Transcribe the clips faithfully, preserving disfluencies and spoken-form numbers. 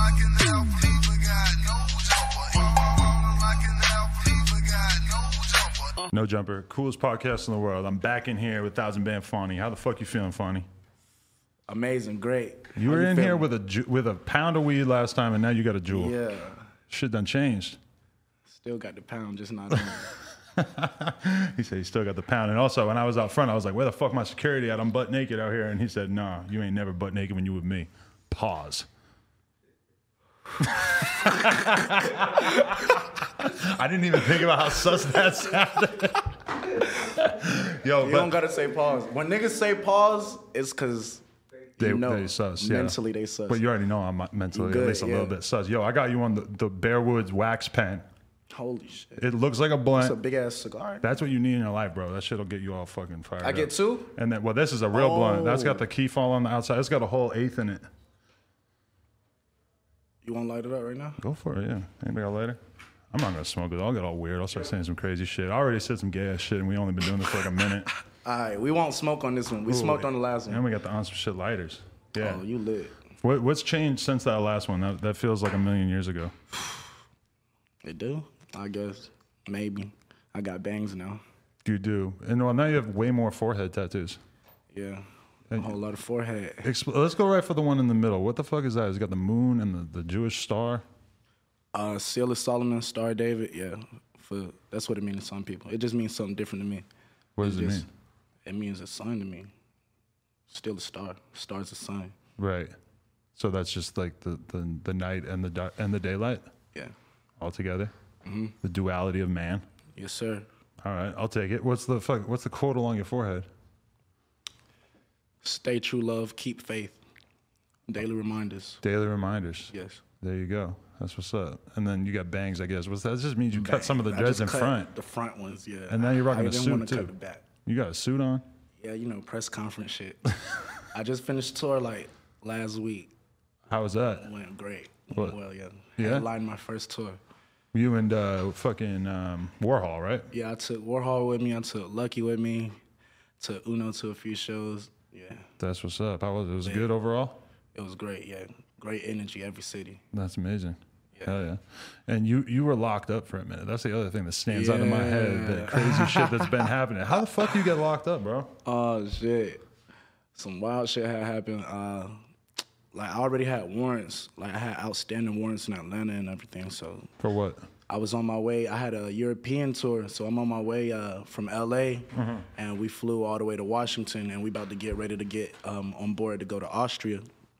No Jumper, coolest podcast in the world. I'm back in here with Thousand Band Fonny. How the fuck you feeling, Fonny? Amazing, great. You How were you in feeling? here with a ju- with a pound of weed last time, and now you got a jewel. Yeah. Shit done changed. Still got the pound, just not in it. He said he still got the pound. And also, when I was out front, I was like, where the fuck my security at? I'm butt naked out here. And he said, nah, you ain't never butt naked when you with me. Pause. I didn't even think about how sus that sounded. Yo, You but don't gotta say pause. When niggas say pause, it's cause they, you know, they sus. Yeah. mentally they sus. But you already know I'm mentally Good, at least a yeah. little bit sus. Yo, I got you on the, the Bearwoods wax pen. Holy shit. It looks like a blunt. It's a big ass cigar. That's what you need in your life, bro. That shit'll get you all fucking fired I up. get two? And then, well, this is a real blunt. That's got Oh. the key fall on the outside. It's got a whole eighth in it. You wanna light it up right now? Go for it, yeah. Anybody got a lighter? I'm not gonna smoke it. I'll get all weird. I'll start saying some crazy shit. I already said some gay ass shit, and we only been doing this for like a minute. Alright, we won't smoke on this one. We Ooh, smoked on the last one. And we got the on some shit lighters. Yeah. Oh, you lit. What, what's changed since that last one? That, that feels like a million years ago. It do? I guess. Maybe. I got bangs now. You do. And well, now you have way more forehead tattoos. Yeah. A whole lot of forehead. Expl- Let's go right for the one in the middle. What the fuck is that? It's got the moon and the, the Jewish star. Uh, Seal of Solomon, Star of David, yeah. For that's what it means to some people. It just means something different to me. What does It it just- mean? It means a sun to me. Still a star. Star's a sun. Right. So that's just like the, the, the night and the di- and the daylight Yeah. all together. Mm-hmm. The duality of man. Yes, sir. All right, I'll take it. What's the fuck? What's the quote along your forehead? Stay true, love. Keep faith. Daily reminders. Daily reminders. Yes. There you go. That's what's up. And then you got bangs, I guess. What's that? That just means you cut some of the I dreads just in cut front. The front ones, yeah. And now you're rocking I a didn't suit, wanna too. Cut the back. You got a suit on? Yeah, you know, press conference shit. I just finished tour like last week. How was that? Went great. What? Went well, yeah. Yeah? Headlined my first tour. You and uh, fucking um, Warhol, right? Yeah, I took Warhol with me. I took Lucky with me. Took Uno to a few shows. Yeah, That's what's up. How was it? It was good overall? it was great. Yeah, great energy every city. That's amazing. Yeah. Hell yeah. And you you were locked up for a minute. That's the other thing that stands out in my head, the crazy shit that's been happening. How the fuck do you get locked up, bro? Oh shit, some wild shit had happened. Uh, like I already had warrants. Like I had outstanding warrants in Atlanta and everything. So For what? I was on my way. I had a European tour, so I'm on my way uh, from L A, Mm-hmm. and we flew all the way to Washington, and we about to get ready to get um, on board to go to Austria.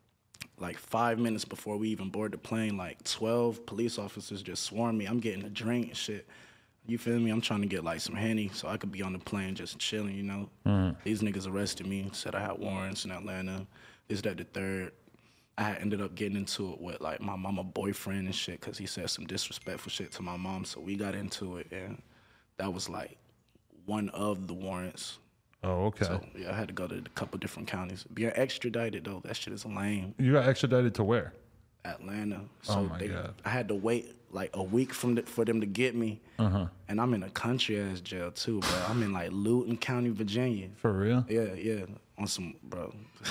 Like five minutes before we even board the plane, like twelve police officers just swarmed me. I'm getting a drink and shit. You feel me? I'm trying to get like some Henny so I could be on the plane just chilling, you know? Mm-hmm. These niggas arrested me, said I had warrants in Atlanta. This, that, the third. I had ended up getting into it with like my mama boyfriend and shit because he said some disrespectful shit to my mom. So we got into it, and that was like one of the warrants. Oh, okay. So yeah, I had to go to a couple different counties. Being extradited though, that shit is lame. You got extradited to where? Atlanta. So Oh, my they, God. I had to wait like a week from the, for them to get me, Uh-huh. and I'm in a country ass jail too, bro. I'm in like Luton County, Virginia. For real? Yeah, yeah, on some bro,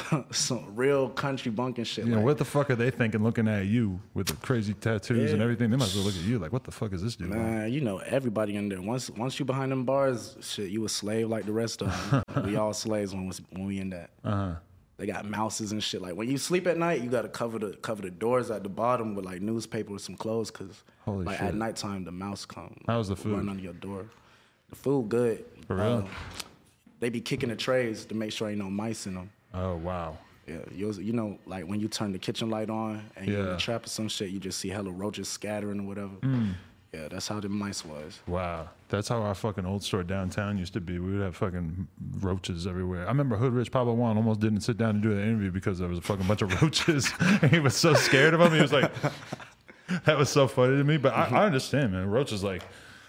some real country bunking shit. You know, like, what the fuck are they thinking looking at you with the crazy tattoos and Yeah. everything? They might as well look at you like, what the fuck is this dude? doing? Man, you know everybody in there. Once once you behind them bars, shit, you a slave like the rest of them. We all slaves when, when we in that. Uh-huh. They got mouses and shit. Like when you sleep at night, you gotta cover the cover the doors at the bottom with like newspaper or some clothes, cause Holy like shit. at nighttime the mouse come. How's the food? Run under your door. The food good. For real? Uh, they be kicking the trays to make sure ain't no mice in them. Oh, wow. Yeah, you, was- you know, like when you turn the kitchen light on and you're in Yeah. the trap or some shit, you just see hella roaches scattering or whatever. Mm. Yeah, that's how the mice was. Wow. That's how our fucking old store downtown used to be. We would have fucking roaches everywhere. I remember Hood Rich Pablo Juan almost didn't sit down and do the interview because there was a fucking bunch of roaches. And he was so scared of them. He was like, that was so funny to me. But I, I understand, man. Roaches, like,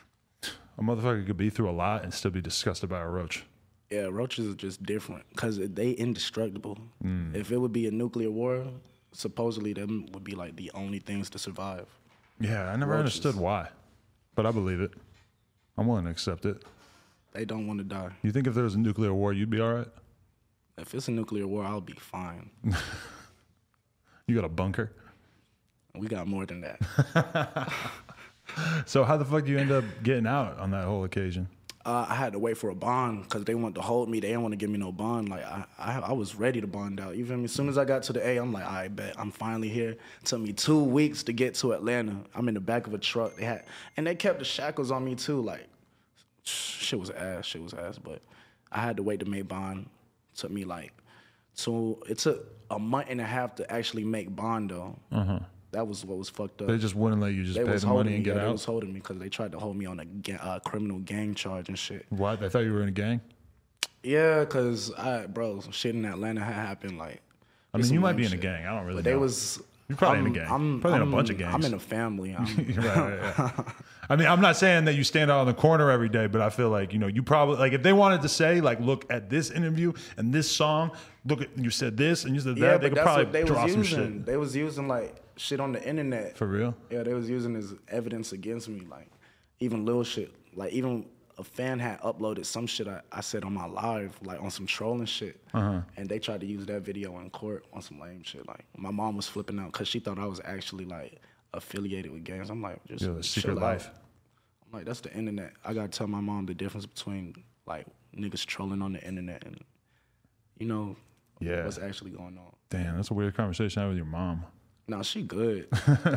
a motherfucker could be through a lot and still be disgusted by a roach. Yeah, roaches are just different because they indestructible. Mm. If it would be a nuclear war, supposedly them would be like the only things to survive. Yeah, I never Roaches. understood why. But I believe it. I'm willing to accept it. They don't want to die. You think if there was a nuclear war, you'd be all right? If it's a nuclear war, I'll be fine. You got a bunker? We got more than that. So how the fuck do you end up getting out on that whole occasion? Uh, I had to wait for a bond because they wanted to hold me. They didn't want to give me no bond. Like I, I, I was ready to bond out. You feel me? As soon as I got to the A, I'm like, I bet I'm finally here. It took me two weeks to get to Atlanta. I'm in the back of a truck. They had, and they kept the shackles on me too. Like, shit was ass. Shit was ass. But I had to wait to make bond. It took me like, so it took a month and a half to actually make bond though. Uh-huh. That was what was fucked up. They just wouldn't let you just they pay the money and me, get yeah, out? They was holding me because they tried to hold me on a ga- uh, criminal gang charge and shit. What? They thought you were in a gang? Yeah, because, I, bro, some shit in Atlanta had happened. Like, I mean, you might be in shit. a gang. I don't really but know. They was... You're probably I'm, in a gang. I'm, probably I'm, in a bunch of gangs. I'm in a family. I'm, right, right, right. I mean, I'm not saying that you stand out on the corner every day, but I feel like, you know, you probably, like, if they wanted to say, like, look at this interview and this song, look at, you said this and you said that, yeah, they but could that's probably what they draw was some using. shit. They was using, like, shit on the internet. For real? Yeah, they was using as evidence against me. Like, even little shit. Like, even a fan had uploaded some shit I, I said on my live, like, on some trolling shit. Uh-huh. And they tried to use that video in court on some lame shit. Like, my mom was flipping out because she thought I was actually, like, affiliated with gangs. I'm like, just yeah, the secret chill life. Out. I'm like, that's the internet. I gotta tell my mom the difference between, like, niggas trolling on the internet and, you know, yeah. what's actually going on. Damn, that's a weird conversation I had with your mom. No, she good.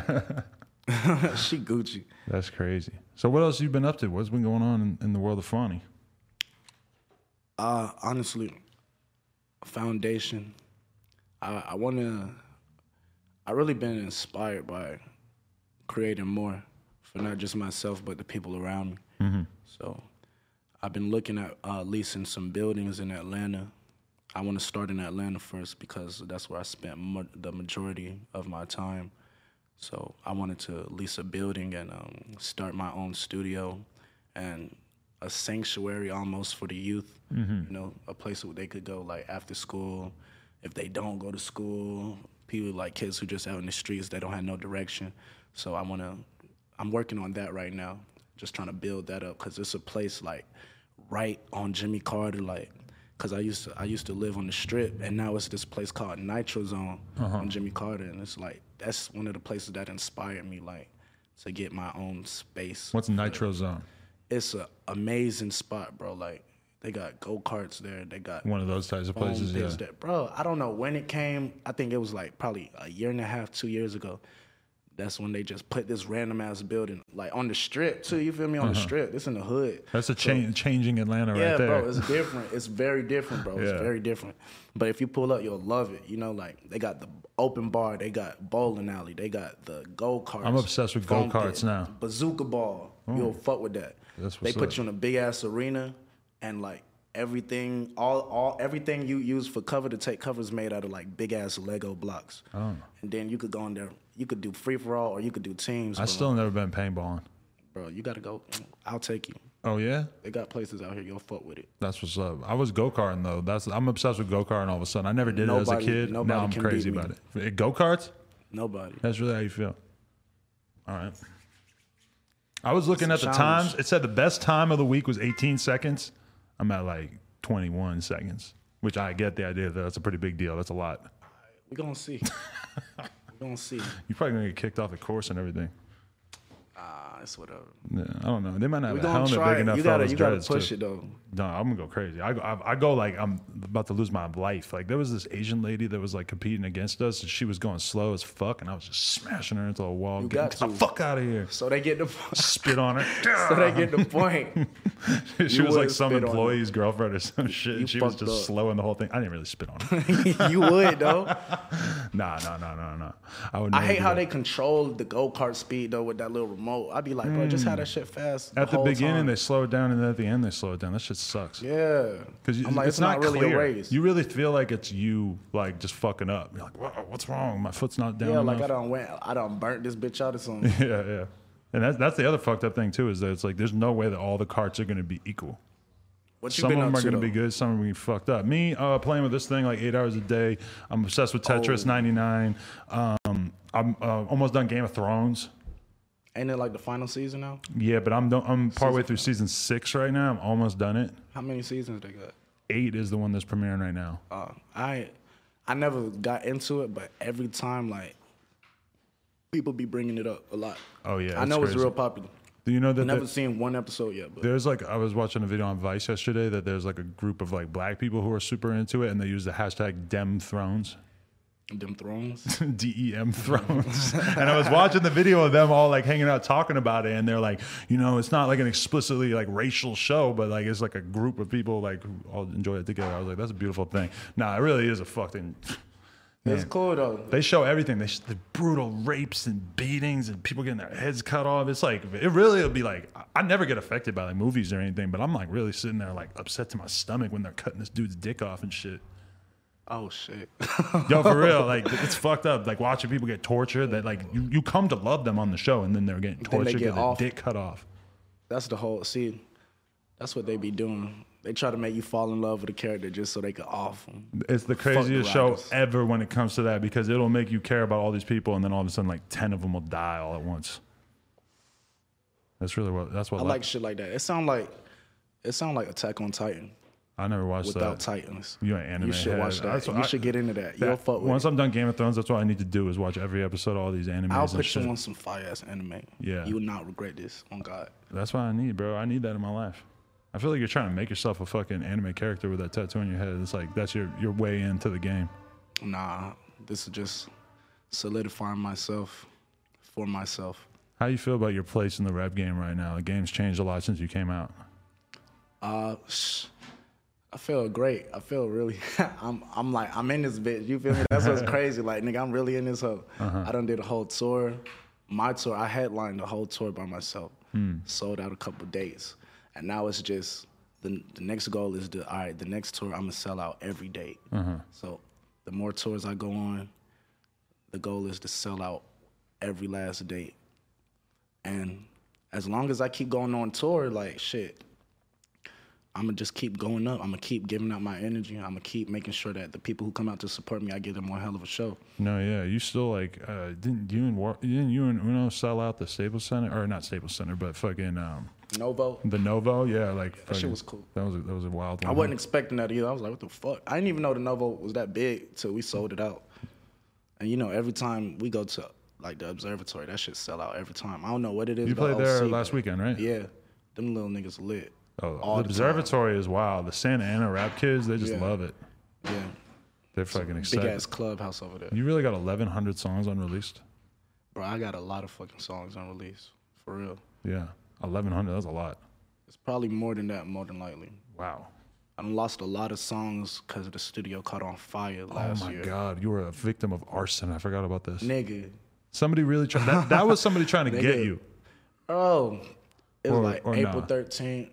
She Gucci. That's crazy. So what else have you been up to? What's been going on in, in the world of Fonny? Uh, honestly, foundation. I, I want to, I really been inspired by creating more for not just myself, but the people around me. Mm-hmm. So I've been looking at uh, leasing some buildings in Atlanta. I want to start in Atlanta first because that's where I spent mo- the majority of my time. So I wanted to lease a building and um, start my own studio and a sanctuary almost for the youth. Mm-hmm. You know, a place where they could go like after school. If they don't go to school, people like kids who just out in the streets, they don't have no direction. So I want to, I'm working on that right now, just trying to build that up because it's a place like right on Jimmy Carter, like, because I used to I used to live on the Strip, and now it's this place called Nitro Zone uh-huh. on Jimmy Carter, and it's like that's one of the places that inspired me, like, to get my own space. What's Nitro Zone? It's an amazing spot, bro. Like, they got go-karts there. They got one of those types of places, yeah. There. Bro, I don't know when it came. I think it was like probably a year and a half, two years ago. That's when they just put this random ass building like on the Strip too. You feel me? On uh-huh. the Strip. It's in the hood. That's a cha- so, changing Atlanta yeah, right there. Yeah, bro. It's different. It's very different, bro. It's yeah. very different. But if you pull up, you'll love it. You know, like they got the open bar. They got bowling alley. They got the go karts. I'm obsessed with go karts now. Bazooka ball. Oh. You'll fuck with that. That's they what's put up. you in a big ass arena, and like everything, all all everything you use for cover to take cover is made out of like big ass Lego blocks. Oh. And then you could go in there. You could do free for all, or you could do teams. I bro. still never been paintballing. Bro, you gotta go. I'll take you. Oh yeah? They got places out here. You'll fuck with it. That's what's up. I was go karting though. That's I'm obsessed with go karting. All of a sudden, I never did nobody, it as a kid. Now I'm crazy about it. Go karts? Nobody. That's really how you feel. All right. I was looking at the times. It said the best time of the week was eighteen seconds. I'm at like twenty-one seconds, which I get the idea that that's a pretty big deal. That's a lot. We're gonna see. We're gonna see. You're probably gonna get kicked off the course and everything. Ah, uh, it's whatever. Yeah, I don't know. They might not have a helmet try big enough you for gotta, those You gotta dreads push too. it though. No, I'm gonna go crazy. I go, I, I go like I'm about to lose my life. Like there was this Asian lady that was like competing against us, and she was going slow as fuck, and I was just smashing her into a wall. You getting, got to the fuck out of here. So they get the point. Spit on her. So they get the point. she you was like some spit employee's girlfriend or some shit. You She was just up. slowing the whole thing. I didn't really spit on her. You would though. Nah, no, no, no, no. I would. I hate how that. they control the go kart speed though with that little remote. I'd be like, bro, mm. just have that shit fast. The At the whole beginning, time. they slow it down, and then at the end, they slow it down. That shit sucks. Yeah, because I'm like, it's, it's not, not really clear. a race. You really feel like it's you, like just fucking up. You're like, Whoa, what's wrong? My foot's not down. Yeah, enough. like I don't went, I don't burnt this bitch out or something. yeah, yeah. And that's that's the other fucked up thing too, is that it's like there's no way that all the carts are going to be equal. What you some been of them up are to, going to be though? good, some are going to be fucked up. Me uh, playing with this thing like eight hours a day. I'm obsessed with Tetris Oh. ninety-nine. Um, I'm uh, almost done Game of Thrones. Ain't it like the final season now? Yeah, but I'm I'm partway through season six right now. I'm almost done it. How many seasons they got? Eight is the one that's premiering right now. Uh, I I never got into it, but every time like People be bringing it up a lot. Oh yeah, I know crazy. it's real popular. Do you know that I've never the- seen one episode yet, but there's like I was watching a video on Vice yesterday that there's like a group of like black people who are super into it, and they use the hashtag Dem Thrones. them thrones. D E M Thrones. And I was watching the video of them all like hanging out talking about it, and they're like, you know, it's not like an explicitly like racial show, but like it's like a group of people like who all enjoy it together. I was like, that's a beautiful thing. Nah, it really is a fucking. It's Man. cool though. They show everything. They sh- the brutal rapes and beatings and people getting their heads cut off. It's like it really will be like I I never get affected by like movies or anything, but I'm like really sitting there like upset to my stomach when they're cutting this dude's dick off and shit. Oh shit. Yo, for real, like it's fucked up. Like watching people get tortured. That like you, you come to love them on the show, and then they're getting Then they tortured, get get their off. dick cut off. That's the whole. See, that's what they be doing. They try to make you fall in love with a character just so they can off them. It's the the craziest show writers. ever when it comes to that because it'll make you care about all these people, and then all of a sudden, like ten of them will die all at once. That's really what. That's what I like shit like that. It sound like it sound like Attack on Titan I never watched without that. Titans. You ain't anime You should head. watch that. That's what You I- should get into that. You'll That- fuck with once it. I'm done Game of Thrones, that's what I need to do is watch every episode of all these animes. I'll and put shit. you on some fire ass anime. Yeah. You will not regret this. On God. That's what I need, bro. I need that in my life. I feel like you're trying to make yourself a fucking anime character with that tattoo on your head. It's like that's your your way into the game. Nah, this is just solidifying myself for myself. How you feel about your place in the rap game right now? The game's changed a lot since you came out. Uh, sh- I feel great. I feel really. I'm. I'm like. I'm in this bitch. You feel me? That's what's crazy. Like, nigga, I'm really in this hoe. Uh-huh. I done did a whole tour. My tour. I headlined the whole tour by myself. Hmm. Sold out a couple dates, and now it's just the the next goal is to all right. The next tour, I'm gonna sell out every date. Uh-huh. So the more tours I go on, the goal is to sell out every last date. And as long as I keep going on tour, like shit, I'm gonna just keep going up. I'm gonna keep giving out my energy. I'm gonna keep making sure that the people who come out to support me, I give them one hell of a show. No, yeah, you still like uh, didn't you and War- didn't you and Uno sell out the Staples Center or not Staples Center, but fucking um, Novo, the Novo? Yeah, like that fucking- shit was cool. That was a, that was a wild one. I huh? wasn't expecting that either. I was like, what the fuck? I didn't even know the Novo was that big till we sold it out. And you know, every time we go to like the observatory, that shit sell out every time. I don't know what it is. You about played there O C, last but weekend, right? Yeah, them little niggas lit. Oh, all the the observatory is wild. The Santa Ana rap kids, they just Yeah. love it. Yeah, They're fucking big excited. ass clubhouse over there. You really got eleven hundred songs unreleased? Bro, I got a lot of fucking songs unreleased. For real. Yeah, eleven hundred. That's a lot. It's probably more than that, more than likely. Wow. I done lost a lot of songs because the studio caught on fire last oh my year. God, you were a victim of arson. I forgot about this. Nigga. Somebody really tried. That, that was somebody trying to get Nigga. you. Oh, it was Or- like or April nah. thirteenth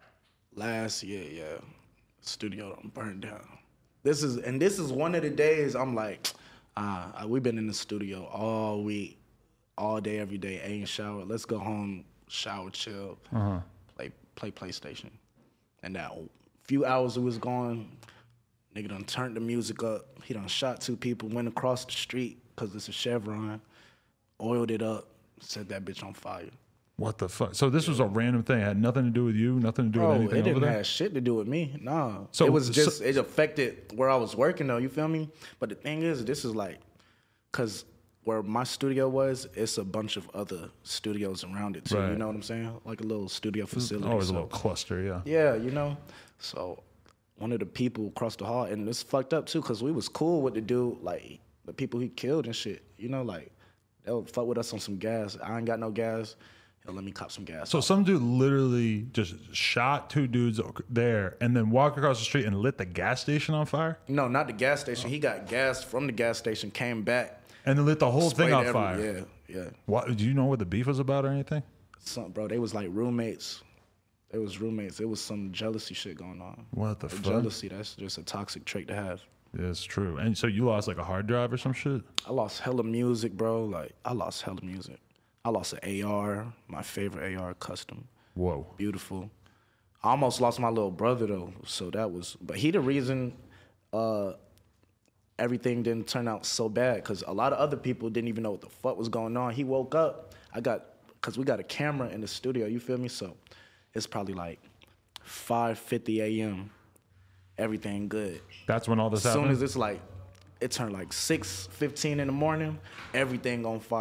last year, yeah. Studio done burned down. This is, and this is one of the days I'm like, ah, we've been in the studio all week, all day, every day, ain't showered. Let's go home, shower, chill, Uh-huh. play, play PlayStation. And that few hours we was gone, nigga done turned the music up. He done shot two people, went across the street, cause it's a Chevron, oiled it up, set that bitch on fire. What the fuck? So this was a random thing. It had nothing to do with you. Nothing to do Bro, with it anything over didn't there. have shit to do with me. Nah. So- it was so- just, it affected where I was working though, you feel me? But the thing is, this is like, cause where my studio was, it's a bunch of other studios around it too. Right. You know what I'm saying? Like a little studio facility. Always a so- little cluster, yeah. Yeah, you know. So one of the people across the hall, and it's fucked up too, cause we was cool with the dude, like the people he killed and shit. You know, like they'll fuck with us on some gas. I ain't got no gas. He'll let me cop some gas. So some dude literally just shot two dudes there and then walked across the street and lit the gas station on fire No, not the gas station. He got gas from the gas station, came back. and then lit the whole thing sprayed on every- fire. Yeah, yeah. What, do you know what the beef was about or anything? Some, bro, they was like roommates. They was roommates. It was some jealousy shit going on. What the But fuck? jealousy, that's just a toxic trait to have. Yeah, it's true. And so you lost like a hard drive or some shit? I lost hella music, bro. Like, I lost hella music. I lost an A R, my favorite A R custom. Whoa. Beautiful. I almost lost my little brother, though. So that was, but he the reason uh, everything didn't turn out so bad, because a lot of other people didn't even know what the fuck was going on. He woke up. I got, because we got a camera in the studio, you feel me? So it's probably like five fifty a.m. Everything good. That's when all this As soon happened? as it's like, it turned like six fifteen in the morning, everything on fire.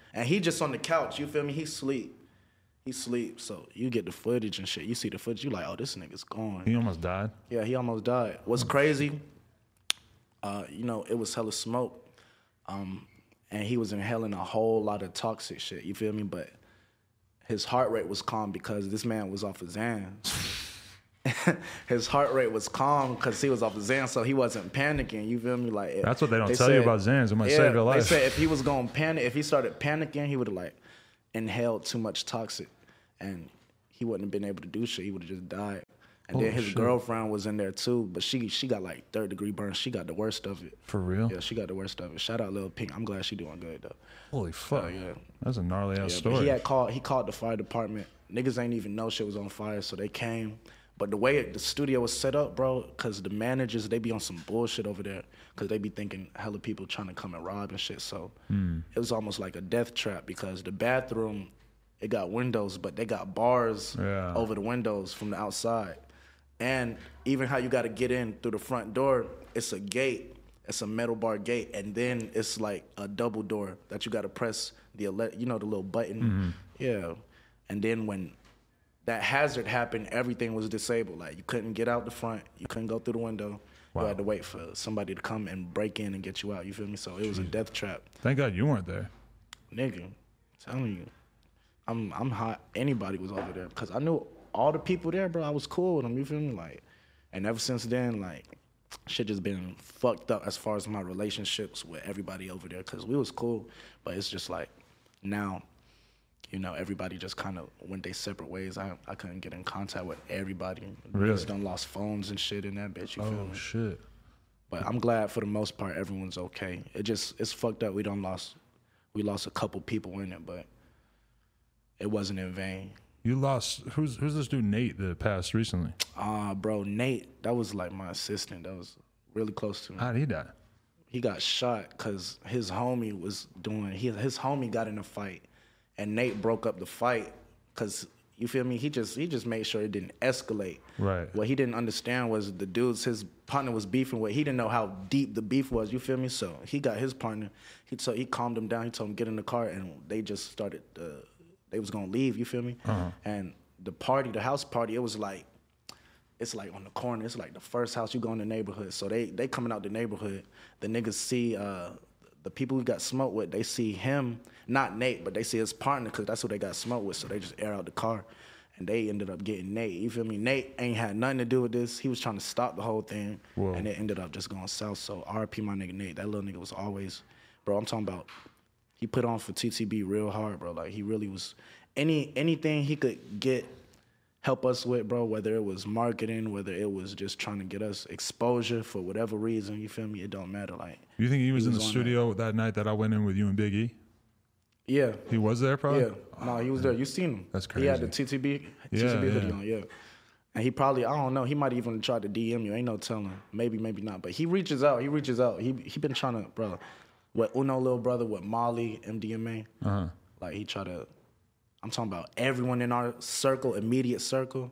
And he just on the couch, you feel me? He sleep. He sleep. So you get the footage and shit. You see the footage, you like, oh, this nigga's gone. He almost died? Yeah, he almost died. What's crazy, uh, you know, it was hella smoke. Um, and he was inhaling a whole lot of toxic shit, you feel me? But his heart rate was calm because this man was off of Xan. His heart rate was calm because he was off of Xan, so he wasn't panicking. You feel me? Like that's what they don't they tell said, you about Xans. It might yeah, save your life. They said if he was going to panic, if he started panicking, he would have like inhaled too much toxic, and he wouldn't have been able to do shit. He would have just died. And Holy then his shit. girlfriend was in there too, but she she got like third degree burns. She got the worst of it. For real? Yeah, she got the worst of it. Shout out Lil Pink. I'm glad she doing good though. Holy fuck! Uh, yeah. That's a gnarly ass Yeah, story. but he had called. He called the fire department. Niggas ain't even know shit was on fire, so they came. But the way it, the studio was set up, bro, because the managers, they be on some bullshit over there, because they be thinking hella people trying to come and rob and shit. So Mm. it was almost like a death trap, because the bathroom, it got windows, but they got bars Yeah. over the windows from the outside. And even how you got to get in through the front door, it's a gate. It's a metal bar gate, and then it's like a double door that you got to press the ele- you know, the little button. Mm-hmm. Yeah. And then when that hazard happened, everything was disabled. Like, you couldn't get out the front, you couldn't go through the window. Wow. You had to wait for somebody to come and break in and get you out. You feel me? So it was a death trap. Thank God you weren't there. Nigga, I'm telling you, I'm I'm hot. Anybody was over there, because I knew all the people there, bro. I was cool with them. You feel me? Like, and ever since then, like, shit just been fucked up as far as my relationships with everybody over there, because we was cool, but it's just like now, you know, everybody just kind of went their separate ways. I I couldn't get in contact with everybody. Really? Niggas done lost phones and shit in that bitch. You feel Oh me? shit! But I'm glad for the most part everyone's okay. It just it's fucked up. We done lost we lost a couple people in it, but it wasn't in vain. You lost. Who's who's this dude Nate that passed recently? Uh bro, Nate, that was like my assistant. That was really close to me. How did he die? He got shot because his homie was doing he, his homie got in a fight, and Nate broke up the fight because, you feel me, he just he just made sure it didn't escalate. Right. What he didn't understand was the dudes his partner was beefing with, he didn't know how deep the beef was, you feel me? So he got his partner, he told he calmed him down, he told him get in the car, and they just started uh, they was gonna leave, you feel me? Uh-huh. And the party, the house party, it was like it's like on the corner. It's like the first house you go in the neighborhood. So they they coming out the neighborhood. The niggas see uh, the people we got smoked with. They see him, not Nate, but they see his partner, because that's who they got smoked with. So they just air out the car, and they ended up getting Nate. You feel me? Nate ain't had nothing to do with this. He was trying to stop the whole thing, Whoa. and it ended up just going south. So R I P my nigga Nate. That little nigga was always, bro. I'm talking about. He put on for T T B real hard, bro. Like, he really was. Any anything he could get. Help us with, bro, whether it was marketing, whether it was just trying to get us exposure for whatever reason, you feel me? It don't matter. Like, You think he was, He in was the on studio that night that I went in with you and Big E? yeah, He was there, probably. yeah. No, he was there. You seen him? That's He had the crazy. T T B, Yeah, T T B hoodie yeah. on, yeah. And he probably, I don't know, he might even try to D M you. Ain't no telling. Maybe, maybe not. But he reaches out. He reaches out. He he been trying to, bro. With Uno little brother, with Molly, M D M A. Uh-huh. Like, he try to. I'm talking about everyone in our circle, immediate circle.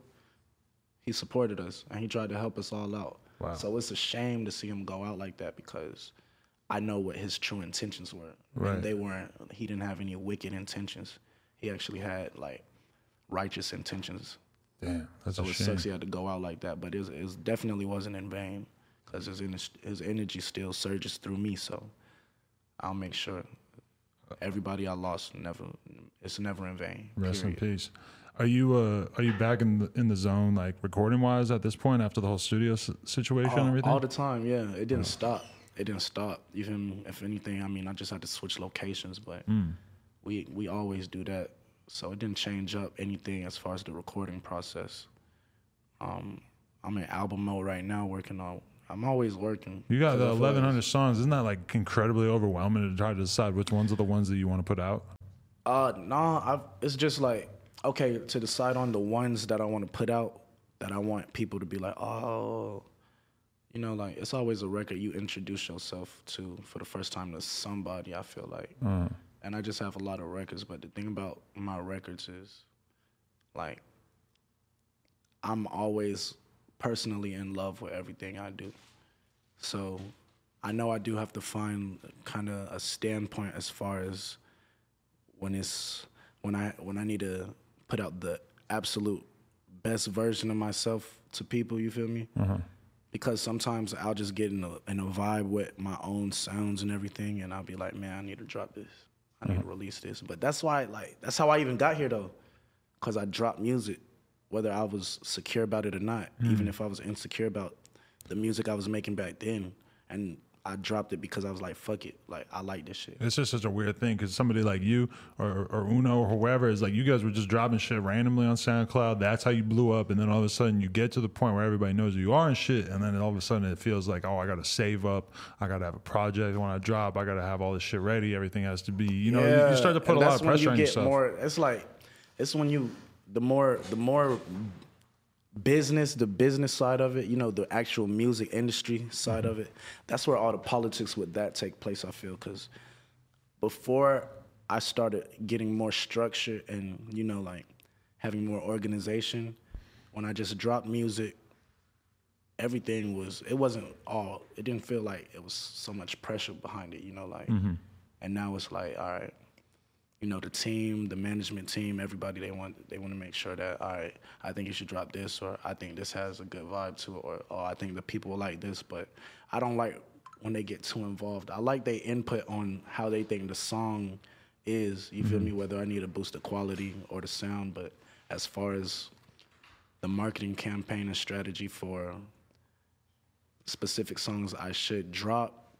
He supported us, and he tried to help us all out. Wow. So it's a shame to see him go out like that, because I know what his true intentions were. Right. And they weren't, he didn't have any wicked intentions. He actually had, like, righteous intentions. Damn, that's So a it shame. sucks he had to go out like that, but it, was, it was definitely wasn't in vain, because his, ener- his energy still surges through me, so I'll make sure everybody I lost, never, it's never in vain. Rest in period. peace. Are you uh are you back in the in the zone, like recording wise at this point, after the whole studio s- situation and all, everything? all the time, yeah. It didn't stop. It didn't stop. Even if anything, I mean, I just had to switch locations, but Mm. we we always do that. So it didn't change up anything as far as the recording process. Um, I'm in album mode right now, working on. I'm always working. You got 'cause the I feel like eleven hundred songs. Isn't that like incredibly overwhelming to try to decide which ones are the ones that you want to put out? Uh, nah, I've, it's just like, okay, to decide on the ones that I want to put out, that I want people to be like, oh, you know, like, it's always a record you introduce yourself to for the first time to somebody, I feel like. Uh, And I just have a lot of records, but the thing about my records is, like, I'm always personally in love with everything I do. So I know I do have to find kind of a standpoint as far as when it's when I when I need to put out the absolute best version of myself to people. You feel me? Uh-huh. Because sometimes I'll just get in a in a vibe with my own sounds and everything, and I'll be like, man, I need to drop this. I need uh-huh. to release this. But that's why, like, that's how I even got here though, because I dropped music, whether I was secure about it or not. Mm. Even if I was insecure about the music I was making back then, and I dropped it because I was like, fuck it. Like, I like this shit. It's just such a weird thing because somebody like you or, or Uno or whoever is like, you guys were just dropping shit randomly on SoundCloud. That's how you blew up. And then all of a sudden you get to the point where everybody knows who you are and shit. And then all of a sudden it feels like, oh, I got to save up. I got to have a project. When I drop, I got to have all this shit ready. Everything has to be, you know, yeah, you start to put a lot of pressure you on get yourself. More, it's like, it's when you, the more, the more business, the business side of it, you know, the actual music industry side mm-hmm. of it, that's where all the politics with that take place, I feel. Because before I started getting more structure and, you know, like having more organization, when I just dropped music, everything was, it wasn't all, it didn't feel like it was so much pressure behind it, you know, like, mm-hmm. and now it's like, all right, you know, the team, the management team, everybody, they want they want to make sure that, all right, I think you should drop this, or I think this has a good vibe to it, or, or I think the people will like this. But I don't like when they get too involved. I like their input on how they think the song is, you mm-hmm. feel me, whether I need to boost the quality or the sound. But as far as the marketing campaign and strategy for specific songs I should drop,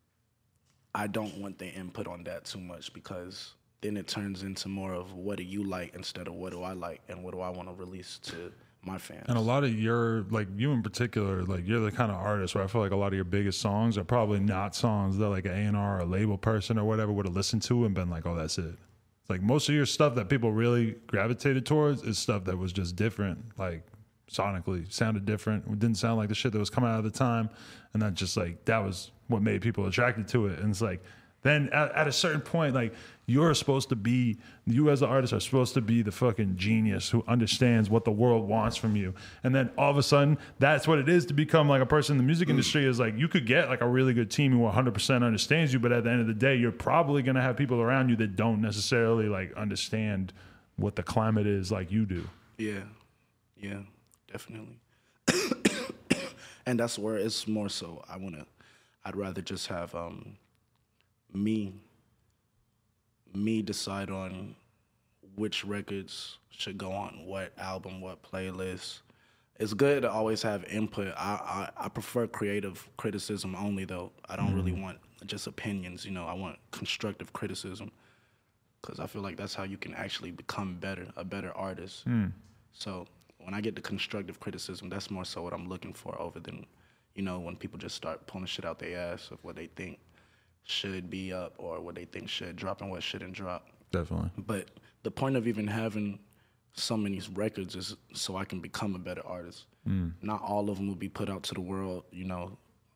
I don't want their input on that too much, because then it turns into more of what do you like instead of what do I like and what do I want to release to my fans. And a lot of your, like you in particular, like you're the kind of artist where I feel like a lot of your biggest songs are probably not songs that like an A and R or a label person or whatever would have listened to and been like, oh, that's it. It's like most of your stuff that people really gravitated towards is stuff that was just different, like sonically, sounded different. It didn't sound like the shit that was coming out at the time. And that just like, that was what made people attracted to it. And it's like, then at, at a certain point, like you're supposed to be, you as an artist are supposed to be the fucking genius who understands what the world wants from you. And then all of a sudden, that's what it is to become like a person in the music industry. Is like you could get like a really good team who one hundred percent understands you, but at the end of the day, you're probably going to have people around you that don't necessarily like understand what the climate is like you do. Yeah, yeah, definitely. And that's where it's more so I want to, I'd rather just have, um, me me decide on which records should go on what album, what playlist. It's good to always have input. I, I, I prefer creative criticism only, though. I don't mm. really want just opinions, you know. I want constructive criticism, because I feel like that's how you can actually become better, a better artist. Mm. So when I get the constructive criticism, that's more so what I'm looking for over than, you know, when people just start pulling shit out their ass of what they think should be up or what they think should drop and what shouldn't drop. Definitely. But the point of even having so many records is so I can become a better artist. Mm. Not all of them will be put out to the world, you know,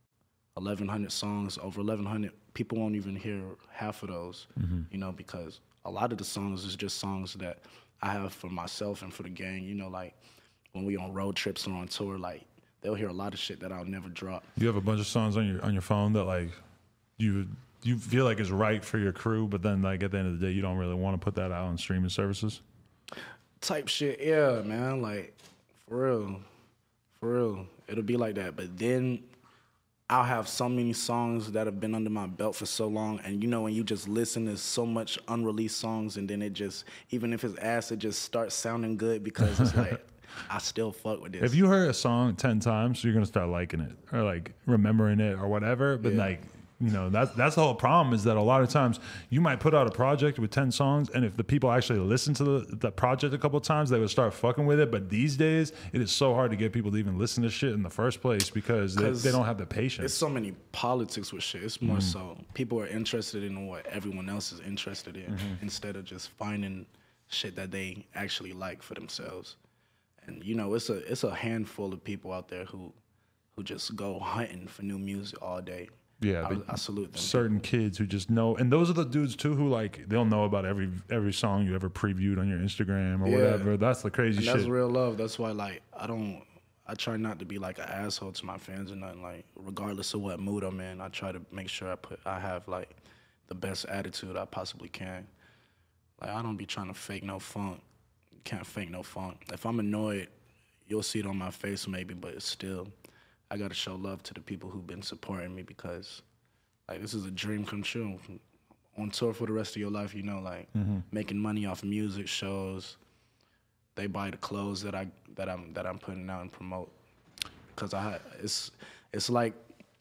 eleven hundred songs, over eleven hundred, people won't even hear half of those, mm-hmm. you know, because a lot of the songs is just songs that I have for myself and for the gang, you know, like when we on road trips or on tour, like they'll hear a lot of shit that I'll never drop. You have a bunch of songs on your on your phone that like you you feel like is right for your crew, but then like at the end of the day, you don't really want to put that out on streaming services? Type shit, yeah, man. Like, for real. For real. It'll be like that. But then I'll have so many songs that have been under my belt for so long, and you know when you just listen to so much unreleased songs, and then it just, even if it's ass, it just starts sounding good because it's like, I still fuck with this. If you heard a song ten times, you're going to start liking it or like remembering it or whatever, but yeah. like, you know, that's that's the whole problem is that a lot of times you might put out a project with ten songs, and if the people actually listen to the, the project a couple of times, they would start fucking with it. But these days, it is so hard to get people to even listen to shit in the first place because they, they don't have the patience. There's so many politics with shit. It's more mm. so people are interested in what everyone else is interested in mm-hmm. instead of just finding shit that they actually like for themselves. And, you know, it's a it's a handful of people out there who who just go hunting for new music all day. Yeah, I, I salute them. Certain people. Kids who just know, and those are the dudes too who like they'll know about every every song you ever previewed on your Instagram or yeah. whatever. That's the crazy and shit. That's real love. That's why like I don't, I try not to be like an asshole to my fans or nothing. Like regardless of what mood I'm in, I try to make sure I put I have like the best attitude I possibly can. Like, I don't be trying to fake no funk. You can't fake no funk. If I'm annoyed, you'll see it on my face maybe, but still, I gotta show love to the people who've been supporting me because, like, this is a dream come true. On tour for the rest of your life, you know, like, mm-hmm. making money off music shows. They buy the clothes that I that I'm that I'm putting out and promote. Cause I it's it's like,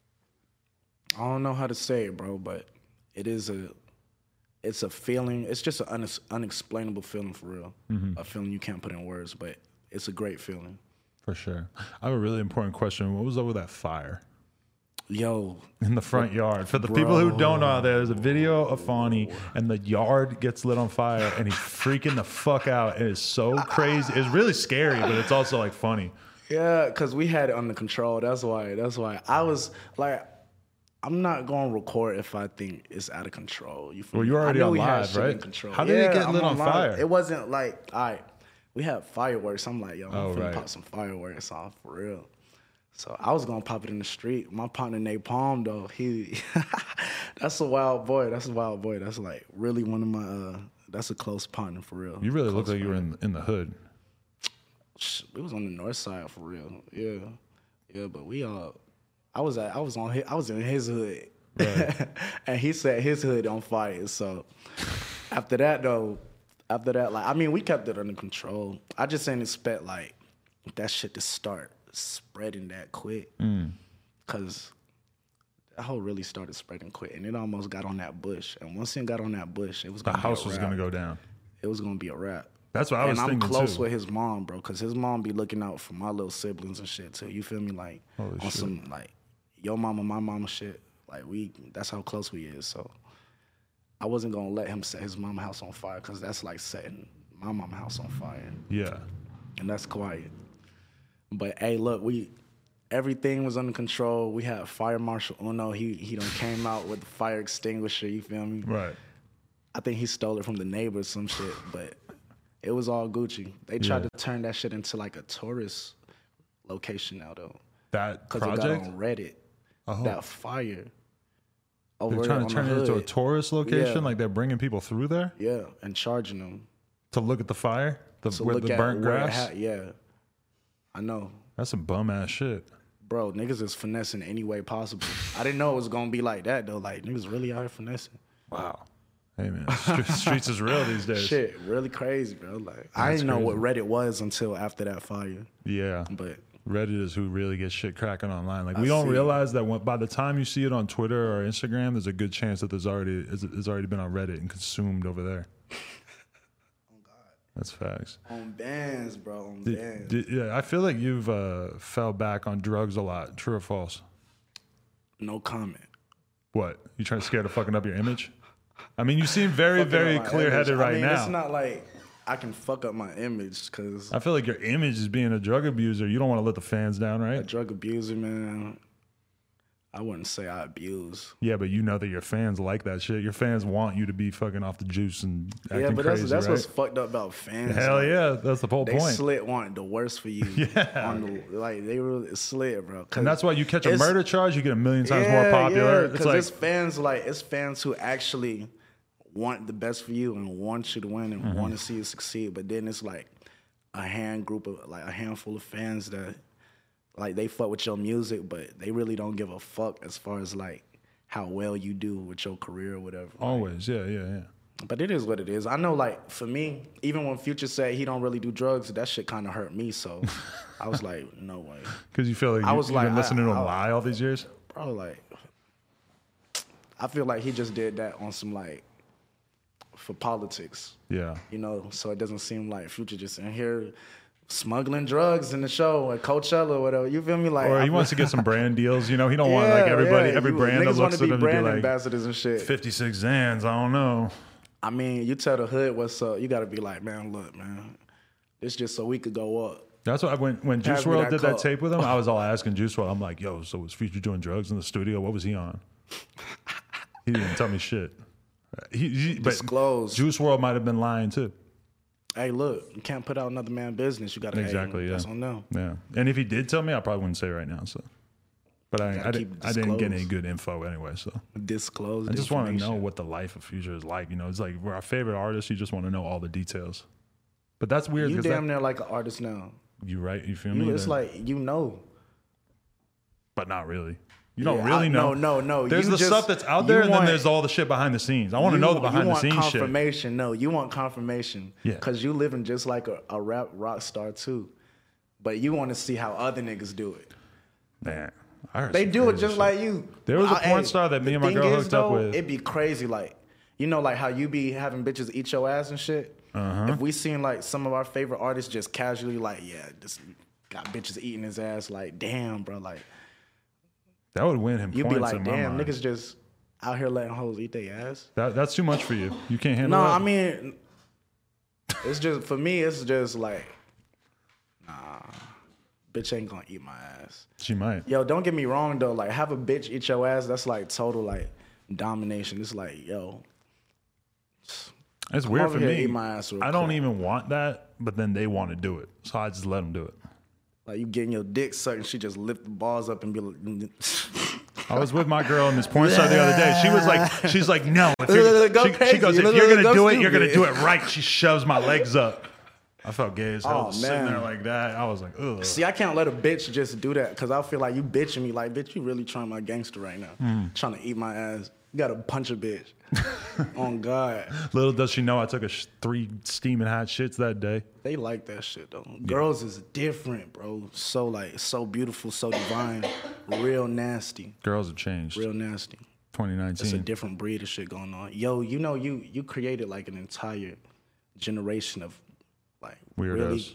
I don't know how to say it, bro, but it is a it's a feeling. It's just an unex, unexplainable feeling for real. Mm-hmm. A feeling you can't put in words, but it's a great feeling. For sure. I have a really important question. What was up with that fire? Yo. In the front yard. For the bro. people who don't know, there's a video of Fauny and the yard gets lit on fire and he's freaking the fuck out. It is so crazy. It's really scary, but it's also like funny. Yeah, because we had it under control. That's why. That's why. I was like, I'm not going to record if I think it's out of control. You feel well, you're already on live, right? How did yeah, it get lit on, on fire? It wasn't like, all right, we had fireworks. I'm like, yo, I'm oh, finna right. pop some fireworks off for real. So I was gonna pop it in the street. My partner Napalm though, he that's a wild boy. That's a wild boy. That's like really one of my uh that's a close partner for real. You really close look like partner. you were in in the hood. It was on the north side for real. Yeah. Yeah, but we uh I was at I was on his, I was in his hood. Right. And he set his hood on fire. So after that though, after that, like I mean we kept it under control. I just didn't expect like that shit to start spreading that quick, mm. cause that whole really started spreading quick, and it almost got on that bush. And once it got on that bush, it was gonna the house be a was wrap. gonna go down. It was gonna be a wrap. That's what I was and thinking too. And I'm close with his mom, bro, cause his mom be looking out for my little siblings and shit too. You feel me? Like Holy on shit. some like your mama, my mama shit. Like we, that's how close we is. So I wasn't gonna let him set his mama house on fire, cause that's like setting my mama house on fire. Yeah. And that's quiet. But hey, look, we. Everything was under control. We had Fire Marshal Uno. He he done came out with the fire extinguisher. You feel me? Right. I think he stole it from the neighbors, some shit. But it was all Gucci. They tried yeah. to turn that shit into like a tourist location now, though. That Because project? it got on Reddit. Oh. That fire. Over they're trying to turn it into a tourist location? Yeah. Like they're bringing people through there? Yeah, and charging them. To look at the fire? The, to where, look the at burnt grass? Ha- yeah. I know. That's some bum-ass shit. Bro, niggas is finessing any way possible. I didn't know it was gonna be like that though. Like niggas really out here finessing. Wow. Hey man, streets is real these days. Shit, really crazy, bro. Like That's I didn't know crazy. what Reddit was until after that fire. Yeah, but Reddit is who really gets shit cracking online. Like we I don't see. realize that when, by the time you see it on Twitter or Instagram, there's a good chance that there's already it's already been on Reddit and consumed over there. That's facts. On bands, bro. On did, bands. Did, yeah, I feel like you've uh, fell back on drugs a lot. True or false? No comment. What? You trying to scare the fucking up your image? I mean, you seem very, very clear-headed right I mean, now. It's not like I can fuck up my image because I feel like your image is being a drug abuser. You don't want to let the fans down, right? A drug abuser, man. I wouldn't say I abuse. Yeah, but you know that your fans like that shit. Your fans want you to be fucking off the juice and acting yeah, but crazy, that's that's right? what's fucked up about fans. Hell like, yeah, that's the whole they point. They slit want the worst for you. Yeah, on the, like they really slit, bro. And that's why you catch a murder charge, you get a million times yeah, more popular. Yeah, because it's, like, it's fans like it's fans who actually want the best for you and want you to win and mm-hmm. want to see you succeed. But then it's like a hand group of like a handful of fans that like they fuck with your music, but they really don't give a fuck as far as like how well you do with your career or whatever. Always, right? yeah, yeah, yeah. But it is what it is. I know, like, for me, even when Future said he don't really do drugs, that shit kind of hurt me, so I was like, no way. Because you feel like I you, was you've like, been listening I, to him I, lie all these years? Bro, like, I feel like he just did that on some, like, for politics. Yeah. You know, so it doesn't seem like Future just in here smuggling drugs in the show at Coachella or whatever. You feel me? Like, or he wants to get some brand deals. You know, he don't yeah, want like everybody, yeah. every you, brand that looks at him to be brand like ambassadors and shit. fifty-six Zans, I don't know. I mean, you tell the hood what's up. You got to be like, man, look, man, it's just so we could go up. That's what I, when when Juice world did cup. that tape with him, I was all asking Juice world. I'm like, yo, so was Future doing drugs in the studio? What was he on? He didn't tell me shit. He, he disclosed. Juice world might have been lying too. Hey, look, you can't put out another man's business. You got to exactly, hey, yeah. That's on them. Yeah, and if he did tell me, I probably wouldn't say right now. So But I, Gotta I, keep didn't, I didn't get any disclosed. good info anyway, so Disclosed. I just want to know information. what the life of Future is like. You know, it's like we're our favorite artists. You just want to know all the details. But that's weird. You 'cause damn that, near like an artist now. you right? You feel You, me? it's That- like you know. but not really. You don't Yeah, really I- know. No, no, no. There's You the just- stuff that's out you there, and then want- there's all the shit behind the scenes. I want to you know the want- behind you the scenes want shit. confirmation. No, you want confirmation. Yeah. Because you living just like a, a rap rock star too. But you want to see how other niggas do it. Man, I heard They some do it crazy just shit. like you. There was a I- porn hey, star that me the and my thing girl is, hooked up though, with. It'd be crazy, like you know, like how you be having bitches eat your ass and shit. Uh-huh. If we seen like some of our favorite artists just casually, like, yeah, this got bitches eating his ass, like, damn, bro, like That would win him you'd points be like, in my damn, mind. niggas just out here letting hoes eat their ass. That, that's too much for you. You can't handle No, that? I mean, it's just for me. It's just like, nah, bitch ain't gonna eat my ass. She might. Yo, don't get me wrong though. Like, have a bitch eat your ass. That's like total like domination. It's like, yo, It's come weird over for here, me. eat my ass real I don't quick. even want that, but then they want to do it. So I just let them do it. Like you getting your dick sucked, and she just lift the balls up and be like, I was with my girl in this porn star the other day. She was like, she's like, no. If you're, Go she, crazy. she goes, if Look, you're look, gonna go do it, you're gonna stupid. do it right. She shoves my legs up. I felt gay as hell Oh, sitting man. there like that. I was like, ugh. See, I can't let a bitch just do that because I feel like you bitching me. Like, bitch, you really trying my gangster right now, Hmm. trying to eat my ass. You gotta punch a bitch. On God, Little does she know I took a sh- three steaming hot shits that day. they like that shit though. Girls is different, bro. So like, so beautiful, so divine, real nasty, Girls have changed. real nasty. twenty It's a nineteen. different breed of shit going on. Yo, you know, you you created like an entire generation of like Weirdos. really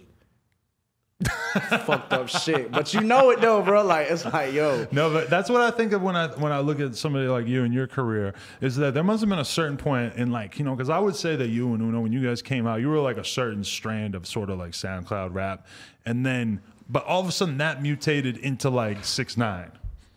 fucked up shit. But you know it though, bro. Like it's like, yo, No, but that's what I think of when I when I look at somebody like you and your career. Is that there must have been a certain point in like you know because I would say that you and Uno when you guys came out, you were like a certain strand of sort of like SoundCloud rap, and then but all of a sudden that mutated into like six nine.